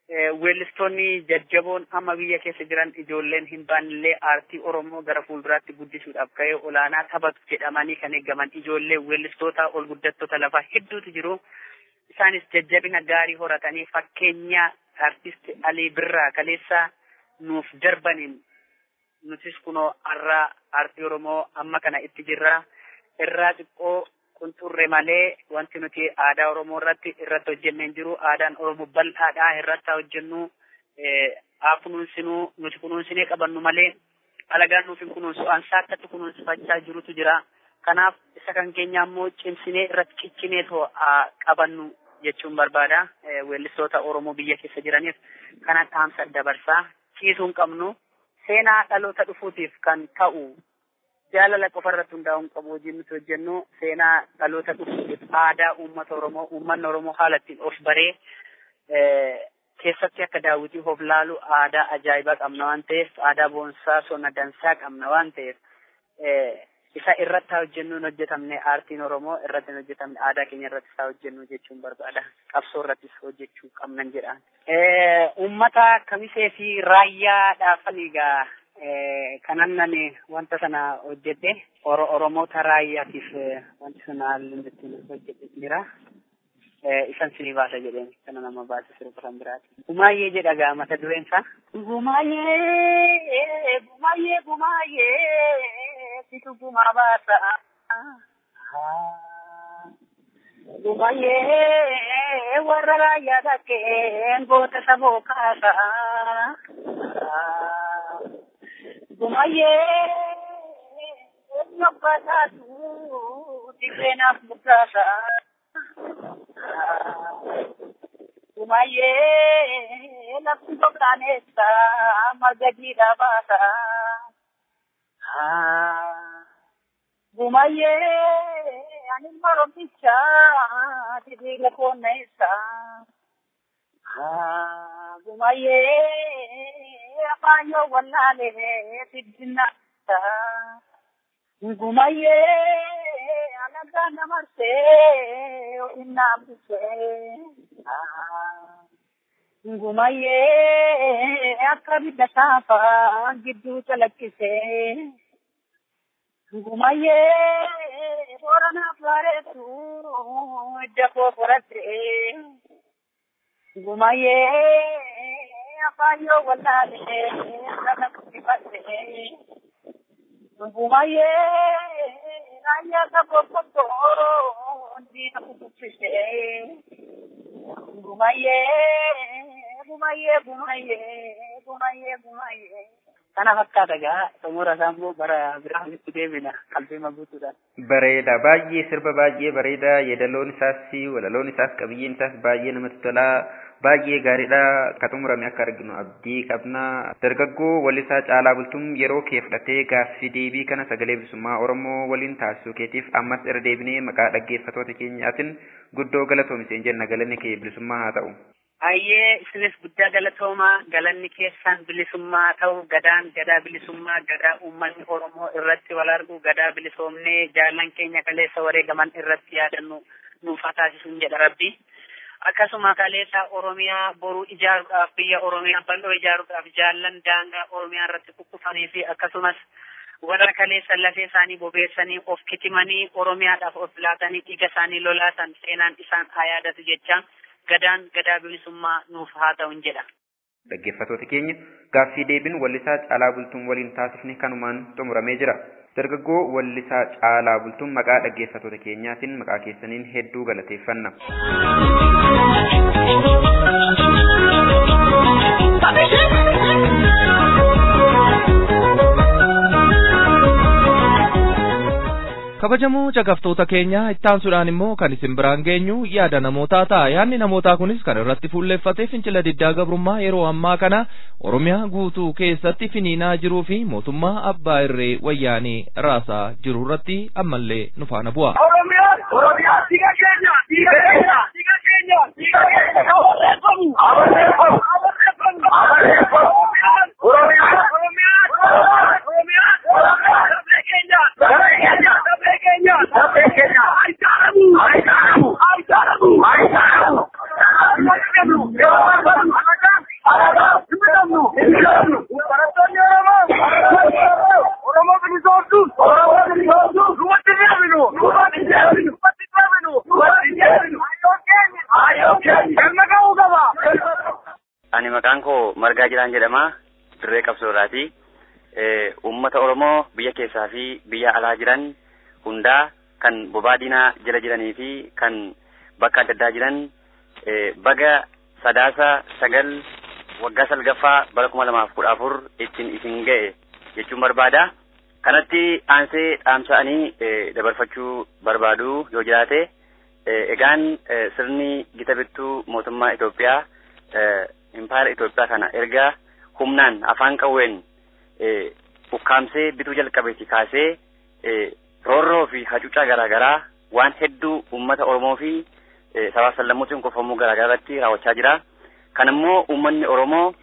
weellistoonni jajjaboon amma biyya keessa jiran ijoolleen hin baanillee aartii Oromoo gara fuulduraatti guddisuudhaaf gahee olaanaa taphatu jedhamanii kan eegaman ijoollee weellistoota ol guddattoota lafaa hedduutu jiru. Isaanis jajjabina gaarii horatanii fakkeenya artist Alii Birraa kaleessa nuuf darbaniin nutis kunoo har'a aartii Oromoo amma kana itti jirra. Irraa xiqqoo qunxurre malee wanti nuti aadaa Oromoo irratti irratti hojjennee hin jiru. Aadaan Oromoo bal'aadhaa irratti hojjennu haa kunuunsinuu nuti kunuunsinee qabannu malee alagaan nuuf hin kunuunsu ansaa akkatti kunuunsifachaa jirutu jira. Kanaaf isa kan keenya ammoo cimsinee irratti ciccinee too qabannu jechuun barbaada. Weellistoota Oromoo biyya keessa jiraniif kana dhaamsa dabarsaa ciisuu hin qabnu. Seenaa dhaloota dhufuutiif kan ta'u jaalala qofa irratti hundaa'uun qabu hojiin nuti hojjennu seenaa dhaloota dhufuutiif aadaa uummata Oromoo uummanni Oromoo haala ittiin of baree keessatti akka daawwitii of laalu aadaa ajaa'ibaa qabna waan ta'eef aadaa boonsaa sona dansaa qabna waan ta'eef isa irratti hojjennu hin hojjetamne aartiin Oromoo irratti hin hojjetamne aadaa keenya irratti isaa hojjennu jechuun barbaada. Qabsoo irrattis hojjechuu qabnan jedha. Uummata Kamisee fi Raayyaa dhaafaniigaa kanan nani wanta sana hojjete Oromoota Raayyaatiif wanti sana haalli hojjete jira. Isan sinii baasa jedheen kana nama baasa sirba kan biraati. Gumaayyee jedha gaa mata dureen isaa. Gumaayyee gumaayyee gumaayyee situ gumaa baasa. Gumaayyee warra raayyaa dhaqqeen goota saboo kaasa. Gumaayyee nyobbataatu dibbeenaaf murtaasa. Gumaayyee lafti gogaanessa marga jiidhaa baasa. Gumaayyee ani moromticha sibiila koonneessa. Gumaayyee afaan yoo wallaalee siddinnaasa. Gumaayyee alagaa namarsee innaa busee. Gumaayyee akka bidda saafaa gidduu calaqqisee. Gumaayyee booranaaf bareedu idda koo qorattee. Gumaayyee afaan yoo wallaalee lafa kuttifattee. Gumaayyee raayyaa saboo qottoo diina kutuffisee. Gumaayyee gumaayyee gumaayyee gumaayyee gumaayyee. Kana fakkaata gaa xumura isaa immoo bara biraatti deebina qalbii maguutuudhaan. Bareeda baay'ee sirba baay'ee bareeda yeedaloon isaas walaloon isaas qabiyyeen isaas baay'ee namatti tola baay'ee gaariidha akka xumurame akka arginu abdii qabna. Dargaggoo wallisaa Caalaa Bultum yeroo kee fudhatee gaaffii deebii kana sagalee bilisummaa Oromoo waliin taasisuu keetiif ammas irra deebinee maqaa dhaggeeffattoota keenyaatiin guddoo galatoomiseen jenna galanni kee bilisummaa haa ta'u. Ayyee isinis guddaa galatoomaa galanni keessan bilisummaa ta'u gadaan gadaa bilisummaa gadaa uummanni Oromoo irratti wal argu gadaa bilisoomnee jaallan keenya kaleessa wareegaman irratti yaadannu nuuf haa taasisuun jedha Rabbi. Akkasuma kaleessa Oromiyaa boruu ijaaruudhaaf biyya Oromiyaa bal'oo ijaaruudhaaf jaallan daangaa Oromiyaa irratti kukkufanii fi akkasumas warra kaleessa lafee isaanii bobeessanii of kitimanii Oromiyaadhaaf of laatanii dhiiga isaanii lolaatan seenaan isaan haa yaadatu jecha. Gadaan gadaa bilisummaa nuuf haa ta'uun jedha. Dhaggeeffattoota keenya gaaffii deebiin wallisaa Caalaa Bultum waliin taasifne kanumaan xumuramee jira. Dargaggoo wallisaa Caalaa Bultum maqaa dhaggeeffattoota keenyaatiin maqaa keessaniin hedduu galateeffanna. Kabajamoo caqaftoota keenya ittaansuudhaan immoo kan isin biraan geenyu yaada namootaa ta'a. Yaadni namootaa kunis kan irratti fuulleeffatee fincila diddaa gabrummaa yeroo ammaa kana Oromiyaa guutuu keessatti finiinaa jiruu fi mootummaa abbaa irree wayyaanee raasaa jiru irratti ammallee nu faana bu'a. Oromiyaa Oromiyaa dhiiga keenya dhiiga keenya dhiiga keenya dhiiga keenya abarreeffamu abarreeffamu abarreeffamu abarreeffamu Oromiyaa Oromiyaa Oromiyaa Oromiyaa sabee keenya sabee keenya sabee keenya sabee keenya aitaaramu aitaaramu aitaaramu aitaaramu aitaaramu koo Margaa Jiraan jedhama. Dirree Qabsooraati. Uummata Oromoo biyya keessaa fi biyya alaa jiran hundaa kan bobaa diinaa jala jiranii fi kan bakka adda addaa jiran baga sadaasa sagal waggaa salgaffaa bara kuma lamaaf kudha afur ittiin isin ga'e jechuun barbaada. Kanatti aansee dhaamsa'anii dabarfachuu barbaadu yoo jiraate egaan sirni gita bittuu mootummaa Itoophiyaa impaayera Itoophiyaa kana erga humnaan afaan qawween ukkaamsee bituu jalqabeeti kaasee roorroo fi hacuucaa garaagaraa waan hedduu uummata Oromoo fi sabaa sallammuutiin kuufamuu garaagaraa irratti raawwachaa jira. Kan immoo uummanni Oromoo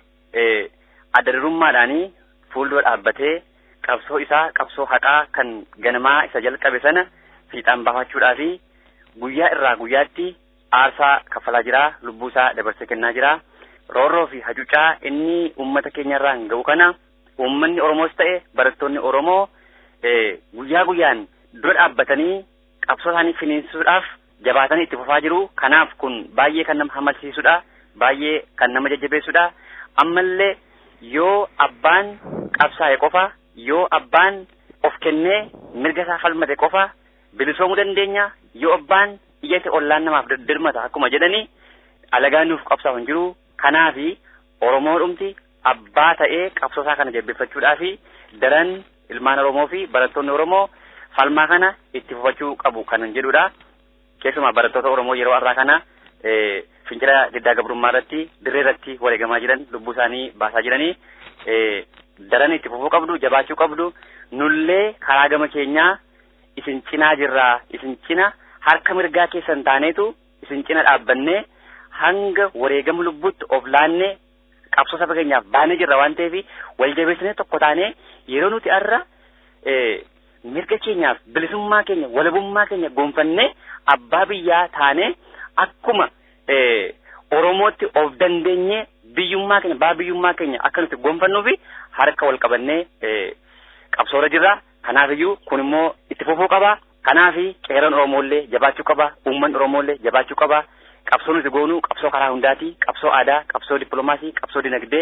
adda durummaadhaanii fuuldura dhaabbatee qabsoo isaa qabsoo haqaa kan ganamaa isa jalqabe sana fiixaan baafachuudhaa fi guyyaa irraa guyyaatti aarsaa kaffalaa jira, lubbuu isaa dabarsee kennaa jira. Roorroo fi hacuucaa inni uummata keenyarraan ga'u kana uummanni Oromoos ta'e barattoonni Oromoo guyyaa guyyaan dura dhaabbatanii qabsoo isaanii finiinsuudhaaf jabaatanii itti fufaa jiru. Kanaaf kun baay'ee kan nama hammachiisudha, baay'ee kan nama jajjabeessudha. Ammallee yoo abbaan qabsaa'e qofa, yoo abbaan of kennee mirga isaa falmate qofa bilisoomuu dandeenya. Yoo abbaan iyyate ollaan namaaf dirmata akkuma jedhanii alagaan nuuf qabsaa'u hin jiru. Kanaafi Oromoo dhumti abbaa ta'ee qabsoo isaa kana jabbeeffachuudhaa fi daran ilmaan Oromoo fi barattoonni Oromoo falmaa kana itti fufachuu qabu kan jedhudha. Keessumaa barattoota Oromoo yeroo har'aa kana fincila diddaa gabrummaa irratti dirree irratti wareegamaa jiran lubbuu isaanii baasaa jiranii daran itti fufuu qabdu, jabaachuu qabdu. Nullee karaa gama keenyaa isin cinaa jirraa, isin cina harka mirgaa keessan taaneetu isin cina dhaabbannee hanga wareegama lubbuutti of laannee qabsoo saba keenyaaf baanee jirra waan ta'eef wal jabeessinee tokko taanee yeroo nuti har'a mirga keenyaaf bilisummaa keenya walabummaa keenya gonfannee abbaa biyyaa taanee akkuma Oromootti of dandeenyee biyyummaa keenya baa biyyummaa keenya akka nuti gonfannuufi harka wal qabannee qabsoora jirra. Kanaafiyyuu kun immoo itti fufuu qaba. Kanaafi qeerroon Oromoollee jabaachuu qaba, uummanni Oromoollee jabaachuu qaba. Qabsoo nuti goonu qabsoo karaa hundaati, qabsoo aadaa, qabsoo dippiloomaasii, qabsoo dinagdee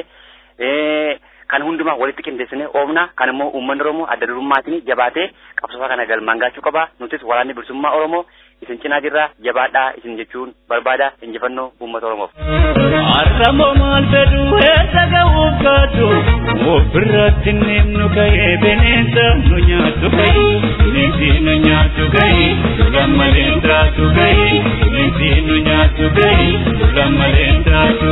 kan hundumaa walitti qindeessinee oomna. Kan immoo uummanni Oromoo adda durummaatiin jabaatee qabsoo kana galmaan gaachuu qaba. Nutis waraanni bilisummaa Oromoo isin cinaa jirra, jabaadhaa isin jechuun barbaada. Injifannoo uummata Oromoof. Arramoo maal fedhu eessa ga'uuf gaatu ofirratti neemnu ka'ee bineensa nu nyaatu ka'ee bineensi nu nyaatu ka'ee lammaleen taatu ka'ee bineensi nu nyaatu ka'ee lammaleen taatu.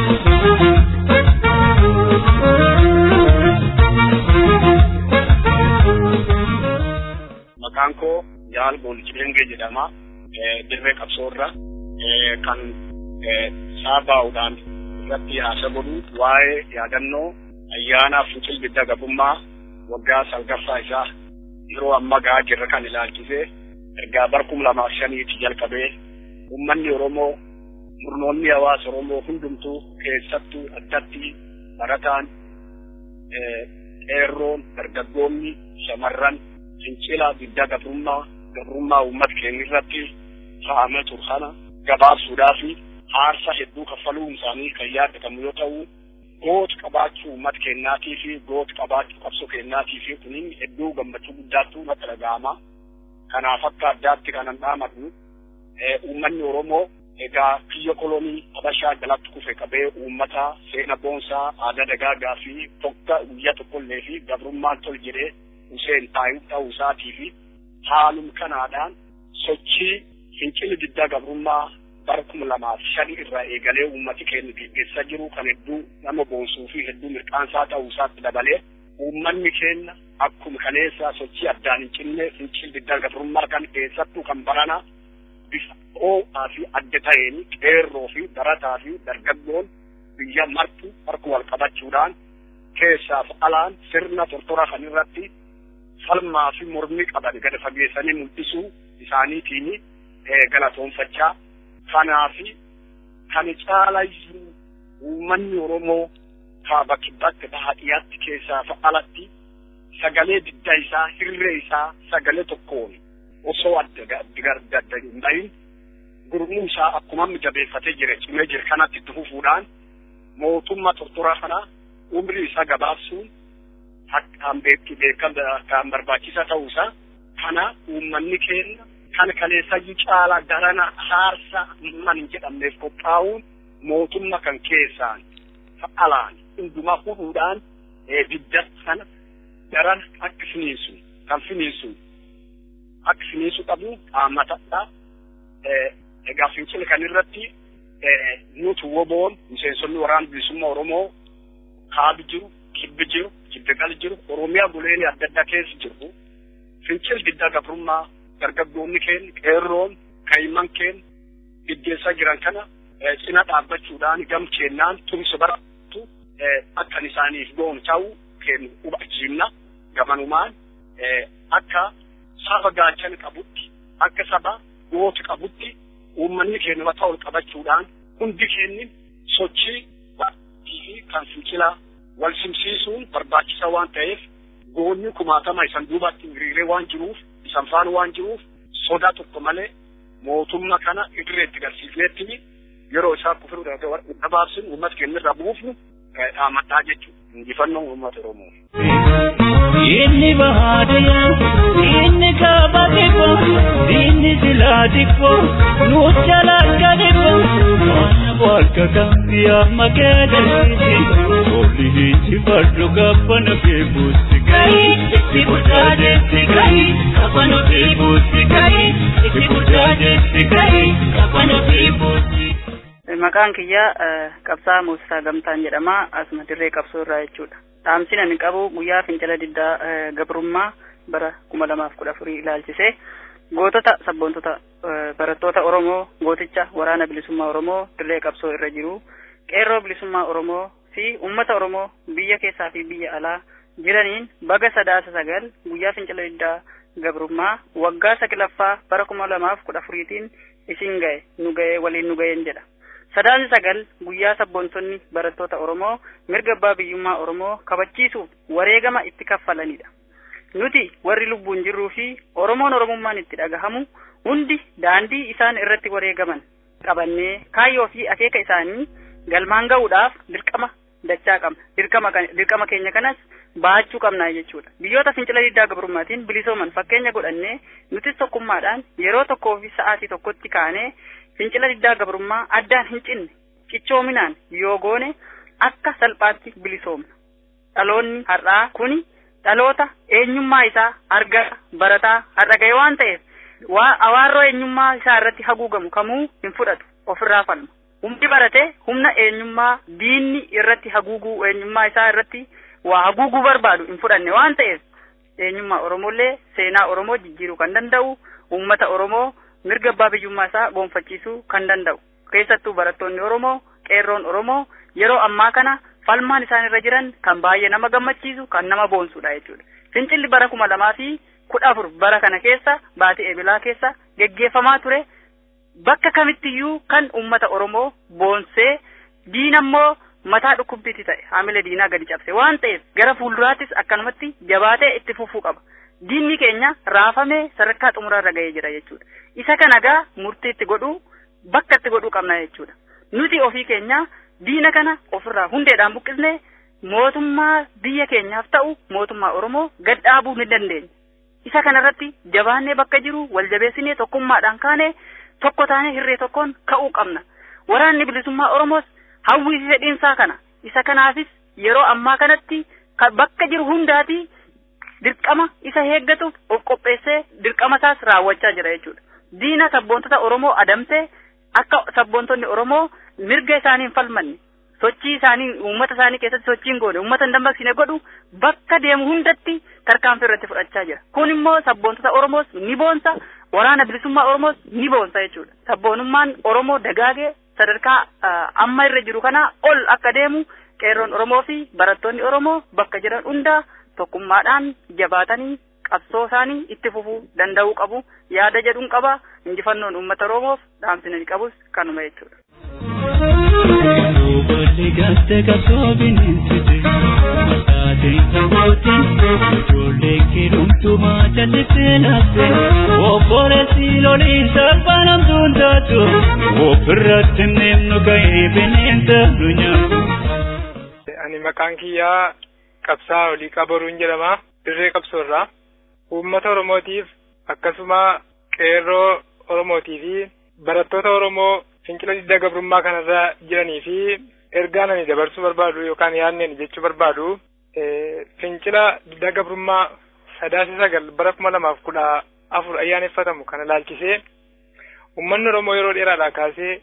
Maqaan koo Jaal Boolchilengee jedhama. Dirree qabsoorra kan saabaa'uudhaan irratti haasa godhu waa'ee yaadannoo ayyaana fincila diddaa gabrummaa waggaa salgaffaa isaa yeroo amma gahaa jirra kan ilaalchisee ergaa bara kuma lamaaf shaniitti jalqabee uummanni Oromoo murnoonni hawaasa Oromoo hundumtuu keessattuu addatti barataan qeerroon dargaggoonni shamarran fincila diddaa gabrummaa gabrummaa uummata keenya irratti fa'amee ture kana gabaabsuudhaa fi aarsaa hedduu kaffaluun isaanii kan yaadatamu yoo ta'u goota qabaachuu uummata keenyaatii fi goota qabaachuu qabsoo keenyaatii fi kunin hedduu gammachuu guddaatu natti dhaga'ama. Kanaaf akka addaatti kanan dhaamadu uummanni Oromoo egaa biyya kolonii Habashaa jalatti kufe qabee uummata seena boonsaa aadaa dagaagaa fi tokko guyyaa tokkollee fi gabrummaan tol jedhee Huseen taa'uu ta'uu isaatii fi haalum kanaadhaan sochii fincila diddaa gabrummaa bara kuma lamaaf shanii irraa eegalee uummati keenya geggeessaa jiru kan hedduu nama boonsuu fi hedduu mirqaansaa ta'uu isaatti dabalee uummanni keenya akkuma kaleessaa sochii addaan hin cinne fincila diddaa gabrummaa kan keessattuu kan barana bifa ho'aa fi adda ta'een qeerroo fi barataa fi dargaggoon biyya martu harka wal qabachuudhaan keessaaf alaan sirna tortora kan irratti falmaa fi mormii qaban gadi fageessanii mul'isuu isaaniitiin galatoonfachaa. Kanaafi kan caalayyuu uummanni Oromoo kaaba kibbatti baadiyyaatti keessaa fi alatti sagalee diddaa isaa hirree isaa sagalee tokkoon osoo adda adda hin bahin gurmuu isaa akkuma jabeeffatee jira cimee jira kanatti itti fufuudhaan mootummaa tortoraa kana umrii isaa gabaabsuun akkaan beekan barbaachisaa ta'uusaa kana uummanni keenya kan kaleessayyuu caalaa darana haarsa man hin jedhamneef qophaa'uun mootummaa kan keessaan alaan hundumaa fuudhuudhaan didda sana daran akka finiinsu kan finiinsu akka finiinsu qabu qaammatadha. Egaa fincila kan irratti nuti woboon miseensonni waraana bilisummaa Oromoo kaaba jiru, kibba jiru, kibba qala jiru, Oromiyaa buleen adda addaa keessa jiru. Fincil diddaa gabrummaa dargaggoonni keenya qeerroon kaa'iman keenya giddeessaa jiran kana cina dhaabbachuudhaan gamcheennaan tumsa baratu akka isaaniif goon ta'u keenya hubachiifna gamanumaan akka saba gaachana qabutti akka saba goota qabutti uummanni keenya mataa ol qabachuudhaan hundi keenya sochii fi kan fincilaa wal simsiisuun barbaachisaa waan ta'eef goonni kumaatama isan duubatti hiriiree waan jiruuf isan faana waan jiruuf sodaa tokko malee mootummaa kana idireetti garsiifneetti yeroo isaa kufuu dabaabsin uummata keenya irraa buufnu dhaamadhaa jechuudha. Injifannoon uummata Oromoo. Inni bahaadiyyaa, inni kaabadiko, inni silaadiko, nuucha lakkadiko, mana bakka kambiyaa makeedasiiti, olli hiichi fadhu gabbana beekuutti gahi, itti guddaadheetti gahi, gabbana beekuutti gahi, itti guddaadheetti gahi, gabbana beekuutti. Maqaan kiyyaa Qabsaa Muusaa Gamtaan jedhama. Asuma dirree qabsoo irraa jechuudha. Dhaamsina ni qabu guyyaa fincila diddaa gabrummaa bara kuma lamaaf kudha afurii ilaalchisee gootota sabboontota barattoota Oromoo gooticha waraana bilisummaa Oromoo dirree qabsoo irra jiru qeerroo bilisummaa Oromoo fi uummata Oromoo biyya keessaa fi biyya alaa jiraniin baga sadaasa sagal guyyaa fincila diddaa gabrummaa waggaa saglaffaa bara kuma lamaaf kudha afuriitiin isin gahe nu gahe waliin nu gaheen jedha. Sadaasni sagal guyyaa sabboontonni barattoota Oromoo mirga abbaa biyyummaa Oromoo kabachiisuuf wareegama itti kaffalanidha. Nuti warri lubbuun jirruu fi Oromoon Oromummaan itti dhagahamu hundi daandii isaan irratti wareegaman qabannee kaayyoo fi akeeka isaanii galmaan ga'uudhaaf dirqama dachaa qabna. Dirqama dirqama keenya kanas baachuu qabna jechuudha. Biyyoota fincila diddaa gabrummaatiin bilisooman fakkeenya godhannee nutis tokkummaadhaan yeroo tokkoo fi sa'aatii tokkotti kaanee fincila diddaa gabrummaa addaan hin cinne cichoominaan yoo goone akka salphaatti bilisoomna. Dhaloonni har'aa kuni dhaloota eenyummaa isaa argaa barataa har'a ga'e waan ta'eef awaarroo eenyummaa isaa irratti haguugamu kamuu hin fudhatu ofirraa falma. Humni barate humna eenyummaa diinni irratti haguuguu eenyummaa isaa irratti waa haguuguu barbaadu hin fudhanne waan ta'eef eenyummaa Oromollee seenaa Oromoo jijjiiruu kan danda'u uummata Oromoo mirga abbaa biyyummaa isaa gonfachiisuu kan danda'u keessattuu barattoonni Oromoo qeerroon Oromoo yeroo ammaa kana falmaan isaan irra jiran kan baay'ee nama gammachiisu kan nama boonsudha jechuudha. Fincilli bara kuma lamaa fi kudha afur bara kana keessa baatii eebilaa keessa geggeeffamaa ture bakka kamittiyyuu kan uummata Oromoo boonsee diina immoo mataa dhukkubbiitti ta'e haamila diinaa gadi cabse waan ta'eef gara fuulduraattis akkanumatti jabaatee itti fufuu qaba. Diinni keenya raafamee sadarkaa xumuraarra ga'ee jira jechuudha. Isa kana gaa murtii itti godhuu bakka itti godhuu qabna jechuudha. Nuti ofii keenya diina kana ofirraa hundeedhaan buqqisnee mootummaa biyya keenyaaf ta'u mootummaa Oromoo gad dhaabuu ni dandeenya. Isa kanarratti jabaannee bakka jiru wal jabeessinee tokkummaadhaan kaanee tokko taanee hirree tokkoon ka'uu qabna. Waraanni bilisummaa Oromoos hawwii fi fedhiinsaa kana. Isa kanaafis yeroo ammaa kanatti bakka jiru hundaati dirqama isa heeggatuuf of qopheessee dirqama isaas raawwachaa jira jechuudha. Diina sabboontota Oromoo adamsee akka sabboontonni Oromoo mirga isaanii hin falmanne sochii isaanii uummata isaanii keessatti sochiin goone uummata hin dammaqsine godhu bakka deemu hundatti tarkaanfii irratti fudhachaa jira. Kun immoo sabboontota Oromoos ni boonsa waraana bilisummaa Oromoos ni boonsa jechuudha. Sabboonummaan Oromoo dagaagee sadarkaa amma irra jiru kana ol akka deemu qeerroon Oromoo fi barattoonni Oromoo bakka jiran hundaa tokkummaadhaan jabaatanii qabsoo isaanii itti fufuu danda'uu qabu yaada jedhuun qaba. Injifannoon uummata Oromoof dhaamsinni qabus kanuma jechuudha. Ofirratti neemnu ga'ee bineensa addunyaa. Ani maqaan kiyyaa Qabsaa Olii Qaboruun jedhama. Dirree qabsoorraa. Uummata Oromootiif akkasuma qeerroo Oromootii fi barattoota Oromoo fincila diddaa gabrummaa kanarra jiranii fi ergaan ani dabarsuu barbaadu yookaan yaadneen jechuu barbaadu fincila diddaa gabrummaa sadaasa sagal bara kuma lamaaf kudha afur ayyaaneffatamu kana laalchisee uummanni Oromoo yeroo dheeraadhaa kaasee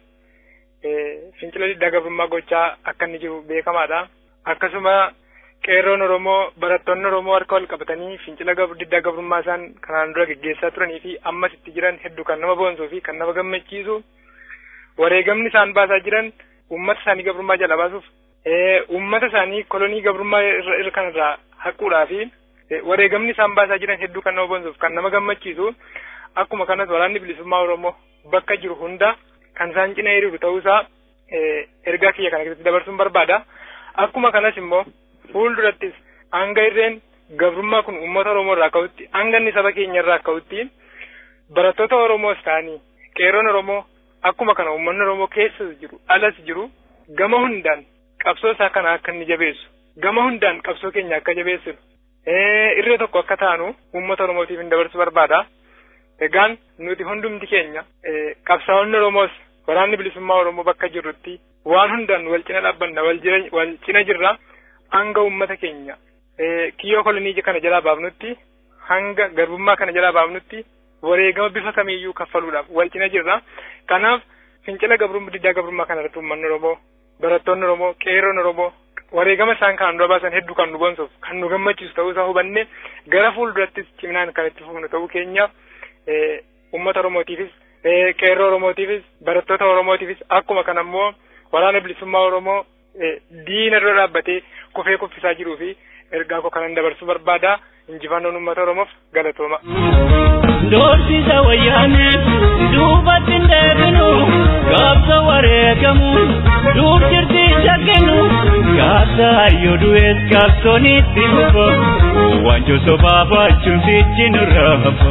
fincila diddaa gabrummaa gochaa akka inni jiru beekamaadha. Akkasuma qeerroon Oromoo barattoonni Oromoo harka wal qabatanii fincila diddaa gabrummaa isaan kanaan dura gaggeessaa turanii fi ammas itti jiran hedduu kan nama boonsuu fi kan nama gammachiisu wareegamni isaan baasaa jiran uummata isaanii gabrummaa jala baasuuf uummata isaanii kolonii gabrummaa irra kanarraa haquudhaa fi wareegamni isaan baasaa jiran hedduu kan nama boonsuuf kan nama gammachiisu. Akkuma kanas waraanni bilisummaa Oromoo bakka jiru hunda kan isaan cina hiriiru ta'uusaa ergaa kiyya kana keessatti dabarsuun barbaada. Akkuma kanas immoo fuuldurattis hanga irreen gabrummaa kun uummata Oromoo irraa ka'utti hanga inni saba keenya irraa ka'utti barattoota Oromoos ta'anii qeerroon Oromoo akkuma kana uummanni Oromoo keessa jiru alas jiru gama hundaan qabsoo isaa kana akka inni jabeessu gama hundaan qabsoo keenya akka jabeessu irree tokko akka taanu uummata Oromootiif hin dabarsu barbaada. Egaan nuti hundumti keenya qabsaa'onni Oromoos waraanni bilisummaa Oromoo bakka jirrutti waan hundaan wal cina dhaabbanna wal cina jirra hanga uummata keenya kiyyoo kolonii kana jalaa baafnutti hanga garbummaa kana jalaa baafnutti wareegama bifa kamiiyyuu kaffaluudhaaf wal cina jirra. Kanaaf fincila gabrummaa diddaa gabrummaa kana irratti uummanni Oromoo barattoonni Oromoo qeerroon Oromoo wareegama isaan kan dura baasan hedduu kan nu boonsuuf kan nu gammachiisu ta'uu isaa hubanne gara fuuldurattis ciminaan kan itti fufnu ta'uu keenya uummata Oromootiifis qeerroo Oromootiifis barattoota Oromootiifis akkuma kana immoo waraana bilisummaa Oromoo diina dura dhaabbatee kufee kuffisaa jiruu fi ergaa koo kanan dabarsuu barbaada. Injifannoon uummata Oromoof galatooma. Doorsisa wayyaanee duubatti hin deebinu gaabsa wareegamu duub jirti shakkinu gaabsa hayyoo du'ees gaabsonitti hubo wanjoo sobaa baachuun sichi nurra hafo.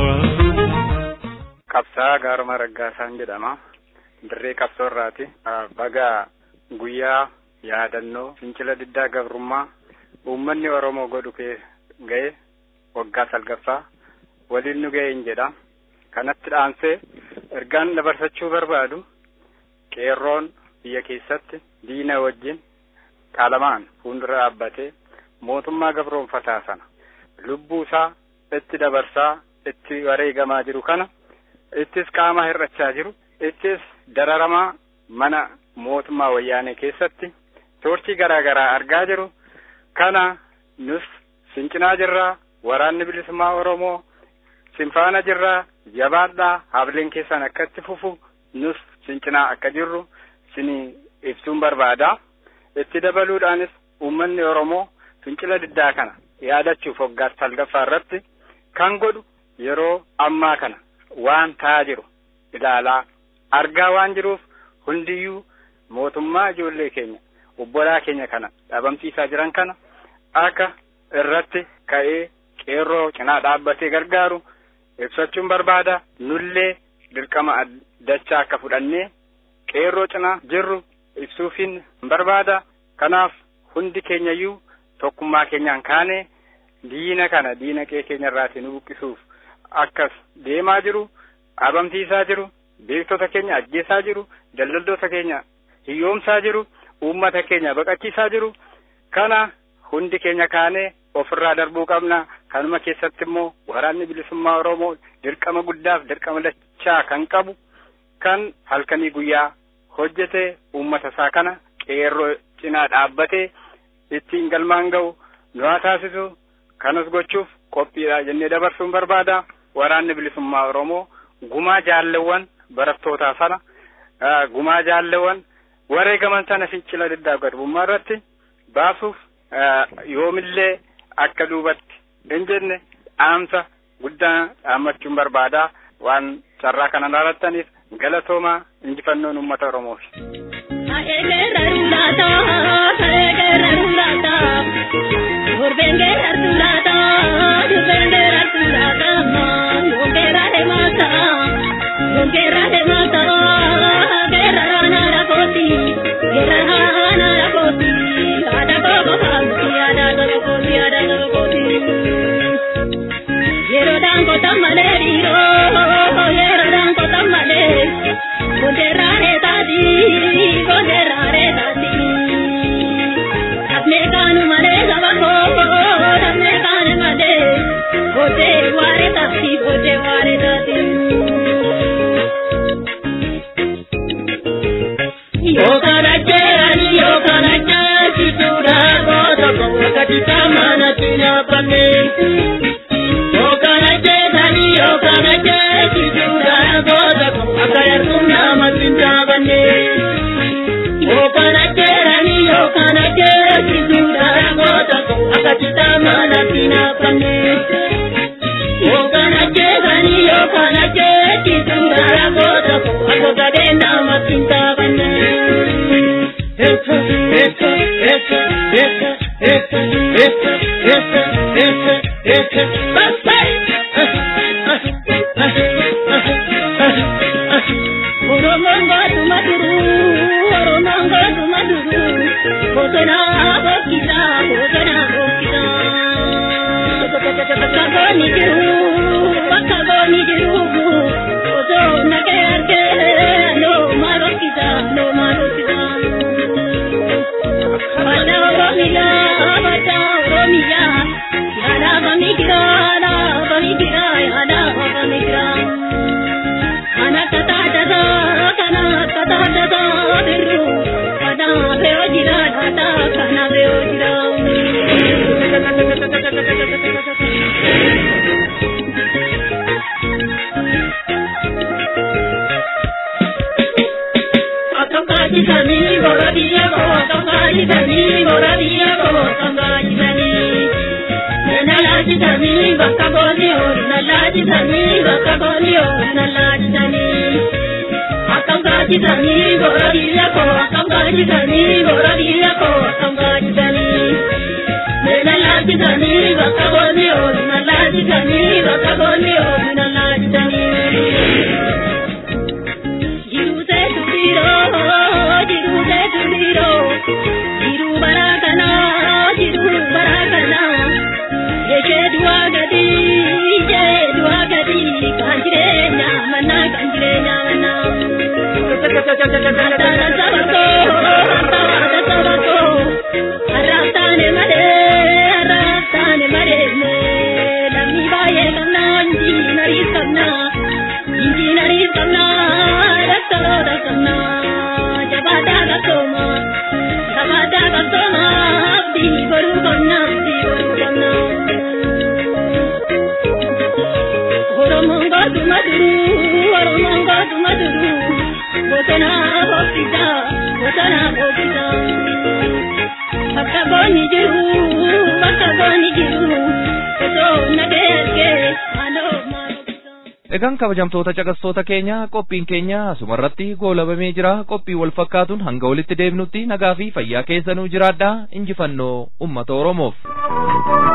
Qabsaa Gaaroma Raggaasaan jedhama. Dirree qabsoorraati. Baga guyyaa yaadannoo fincila diddaa gabrummaa uummanni Oromoo godhu ga'e waggaa salgaffaa waliin nu ga'e jedha. Kanatti dhaansee ergaan dabarsachuu barbaadu qeerroon biyya keessatti diina wajjin qaalamaan fuuldura dhaabbatee mootummaa gabroonfataa sana lubbuu isaa itti dabarsaa itti wareegamaa jiru kana ittis qaama hir'achaa jiru ittis dararamaa mana mootummaa wayyaanee keessatti toortii garaa garaa argaa jiru kana nus fincinaa jirraa waraanni bilisummaa Oromoo sinfaana jirraa jabaadhaa habiliin keessan akka itti fufu nus fincinaa akka jirru sini ibsuun barbaada. Itti dabaluudhaanis uummanni Oromoo fincila diddaa kana yaadachuuf waggaa salgaffaa irratti kan godhu yeroo ammaa kana waan ta'aa jiru ilaalaa argaa waan jiruuf hundiyyuu mootummaa ijoollee keenya obbolaa keenya kana dhabamsiisaa jiran kana akka irratti ka'ee qeerroo cinaa dhaabbatee gargaaru ibsachuun barbaada. Nullee dirqama dachaa akka fudhannee qeerroo cinaa jirru ibsuufiin barbaada. Kanaaf hundi keenyayyuu tokkummaa keenyaan kaane diina kana diina qee keenya irraatii nu buqqisuuf akkas deemaa jiru dhabamsiisaa jiru beektota keenya ajjeesaa jiru daldaltoota keenya hiyyoomsaa jiru uummata keenya baqachiisaa jiru kana hundi keenya kaane ofirraa darbuu qabna. Kanuma keessatti immoo waraanni bilisummaa Oromoo dirqama guddaaf dirqama dachaa kan qabu kan halkanii guyyaa hojjete uummata isaa kana qeerroo cinaa dhaabbatee ittiin galmaan ga'u nu haa taasisu. Kanas gochuuf qophiidha jennee dabarsuun barbaada. Waraanni bilisummaa Oromoo gumaa jaalleewwan barattootaa sana gumaa jaalleewwan wareegaman sana fincila diddaa gabrummaa irratti baasuuf yoomillee akka duubatti hin jenne dhaamsa guddaa dhaammachuun barbaada. Waan carraa kana laallattaniif galatooma. Injifannoon uummata Oromoof. Guerra, akatitama na tinapane Okana jedani okana jechi jura goda akayaruna matintabane Okana jedani okana jechi jura goda akatitama na tinapane Okana jedani okana jechi jura goda akotadena matintabane Esa esa esa esa esa esa esa esa esa Basay Oromanga tumaduru Oromanga tumaduru Kotena bokita Kotena bokita Bakagoni jiru Bakagoni jiru Koto nakerke No marokita No marokita Bada Oromia Bada Oromia Yada Bamigira Yada Bamigira Yada Bamigira Kana tata tata Kana tata tata Biru Kana beojira Tata Kana beojira Atongaji sani Boradiya Bo Atongaji sani Boradiya Bo Atongaji sani Nalaji sani Bakagoni Ho Nalaji sani Bakagoni Ho Nalaji sani Atongaji sani Boradiya Bo Atongaji sani Boradiya Bo Atongaji sani Nalaji sani Bakagoni Ho Nalaji sani Bakagoni Ho Nalaji sani Jiru se tudiro Jiru se tudiro Jiru barakana Jiru barakana Yeche dua gadi Yeche dua gadi Kanjirenya mana Kanjirenya mana Antara sabako Antara sabako Arastane made Arastane made Lami baye kamna Inji naris kamna Inji naris kamna Raktaro rakamna Jabada gaktoma Jabada gaktoma Abdi baru kamna Abdi baru kamna Oromanga tumaduru Oromanga tumaduru Botana bokita Botana bokita Bakagoni jiru Bakagoni jiru Koto nagerke Ano Egaan kabajamtoota caqastoota keenya qophiin keenya asumarratti goolabamee jira. Qophii wal fakkaatuun hanga walitti deebinutti nagaa fi fayyaa keessanuu jiraadhaa. Injifannoo uummata Oromoof.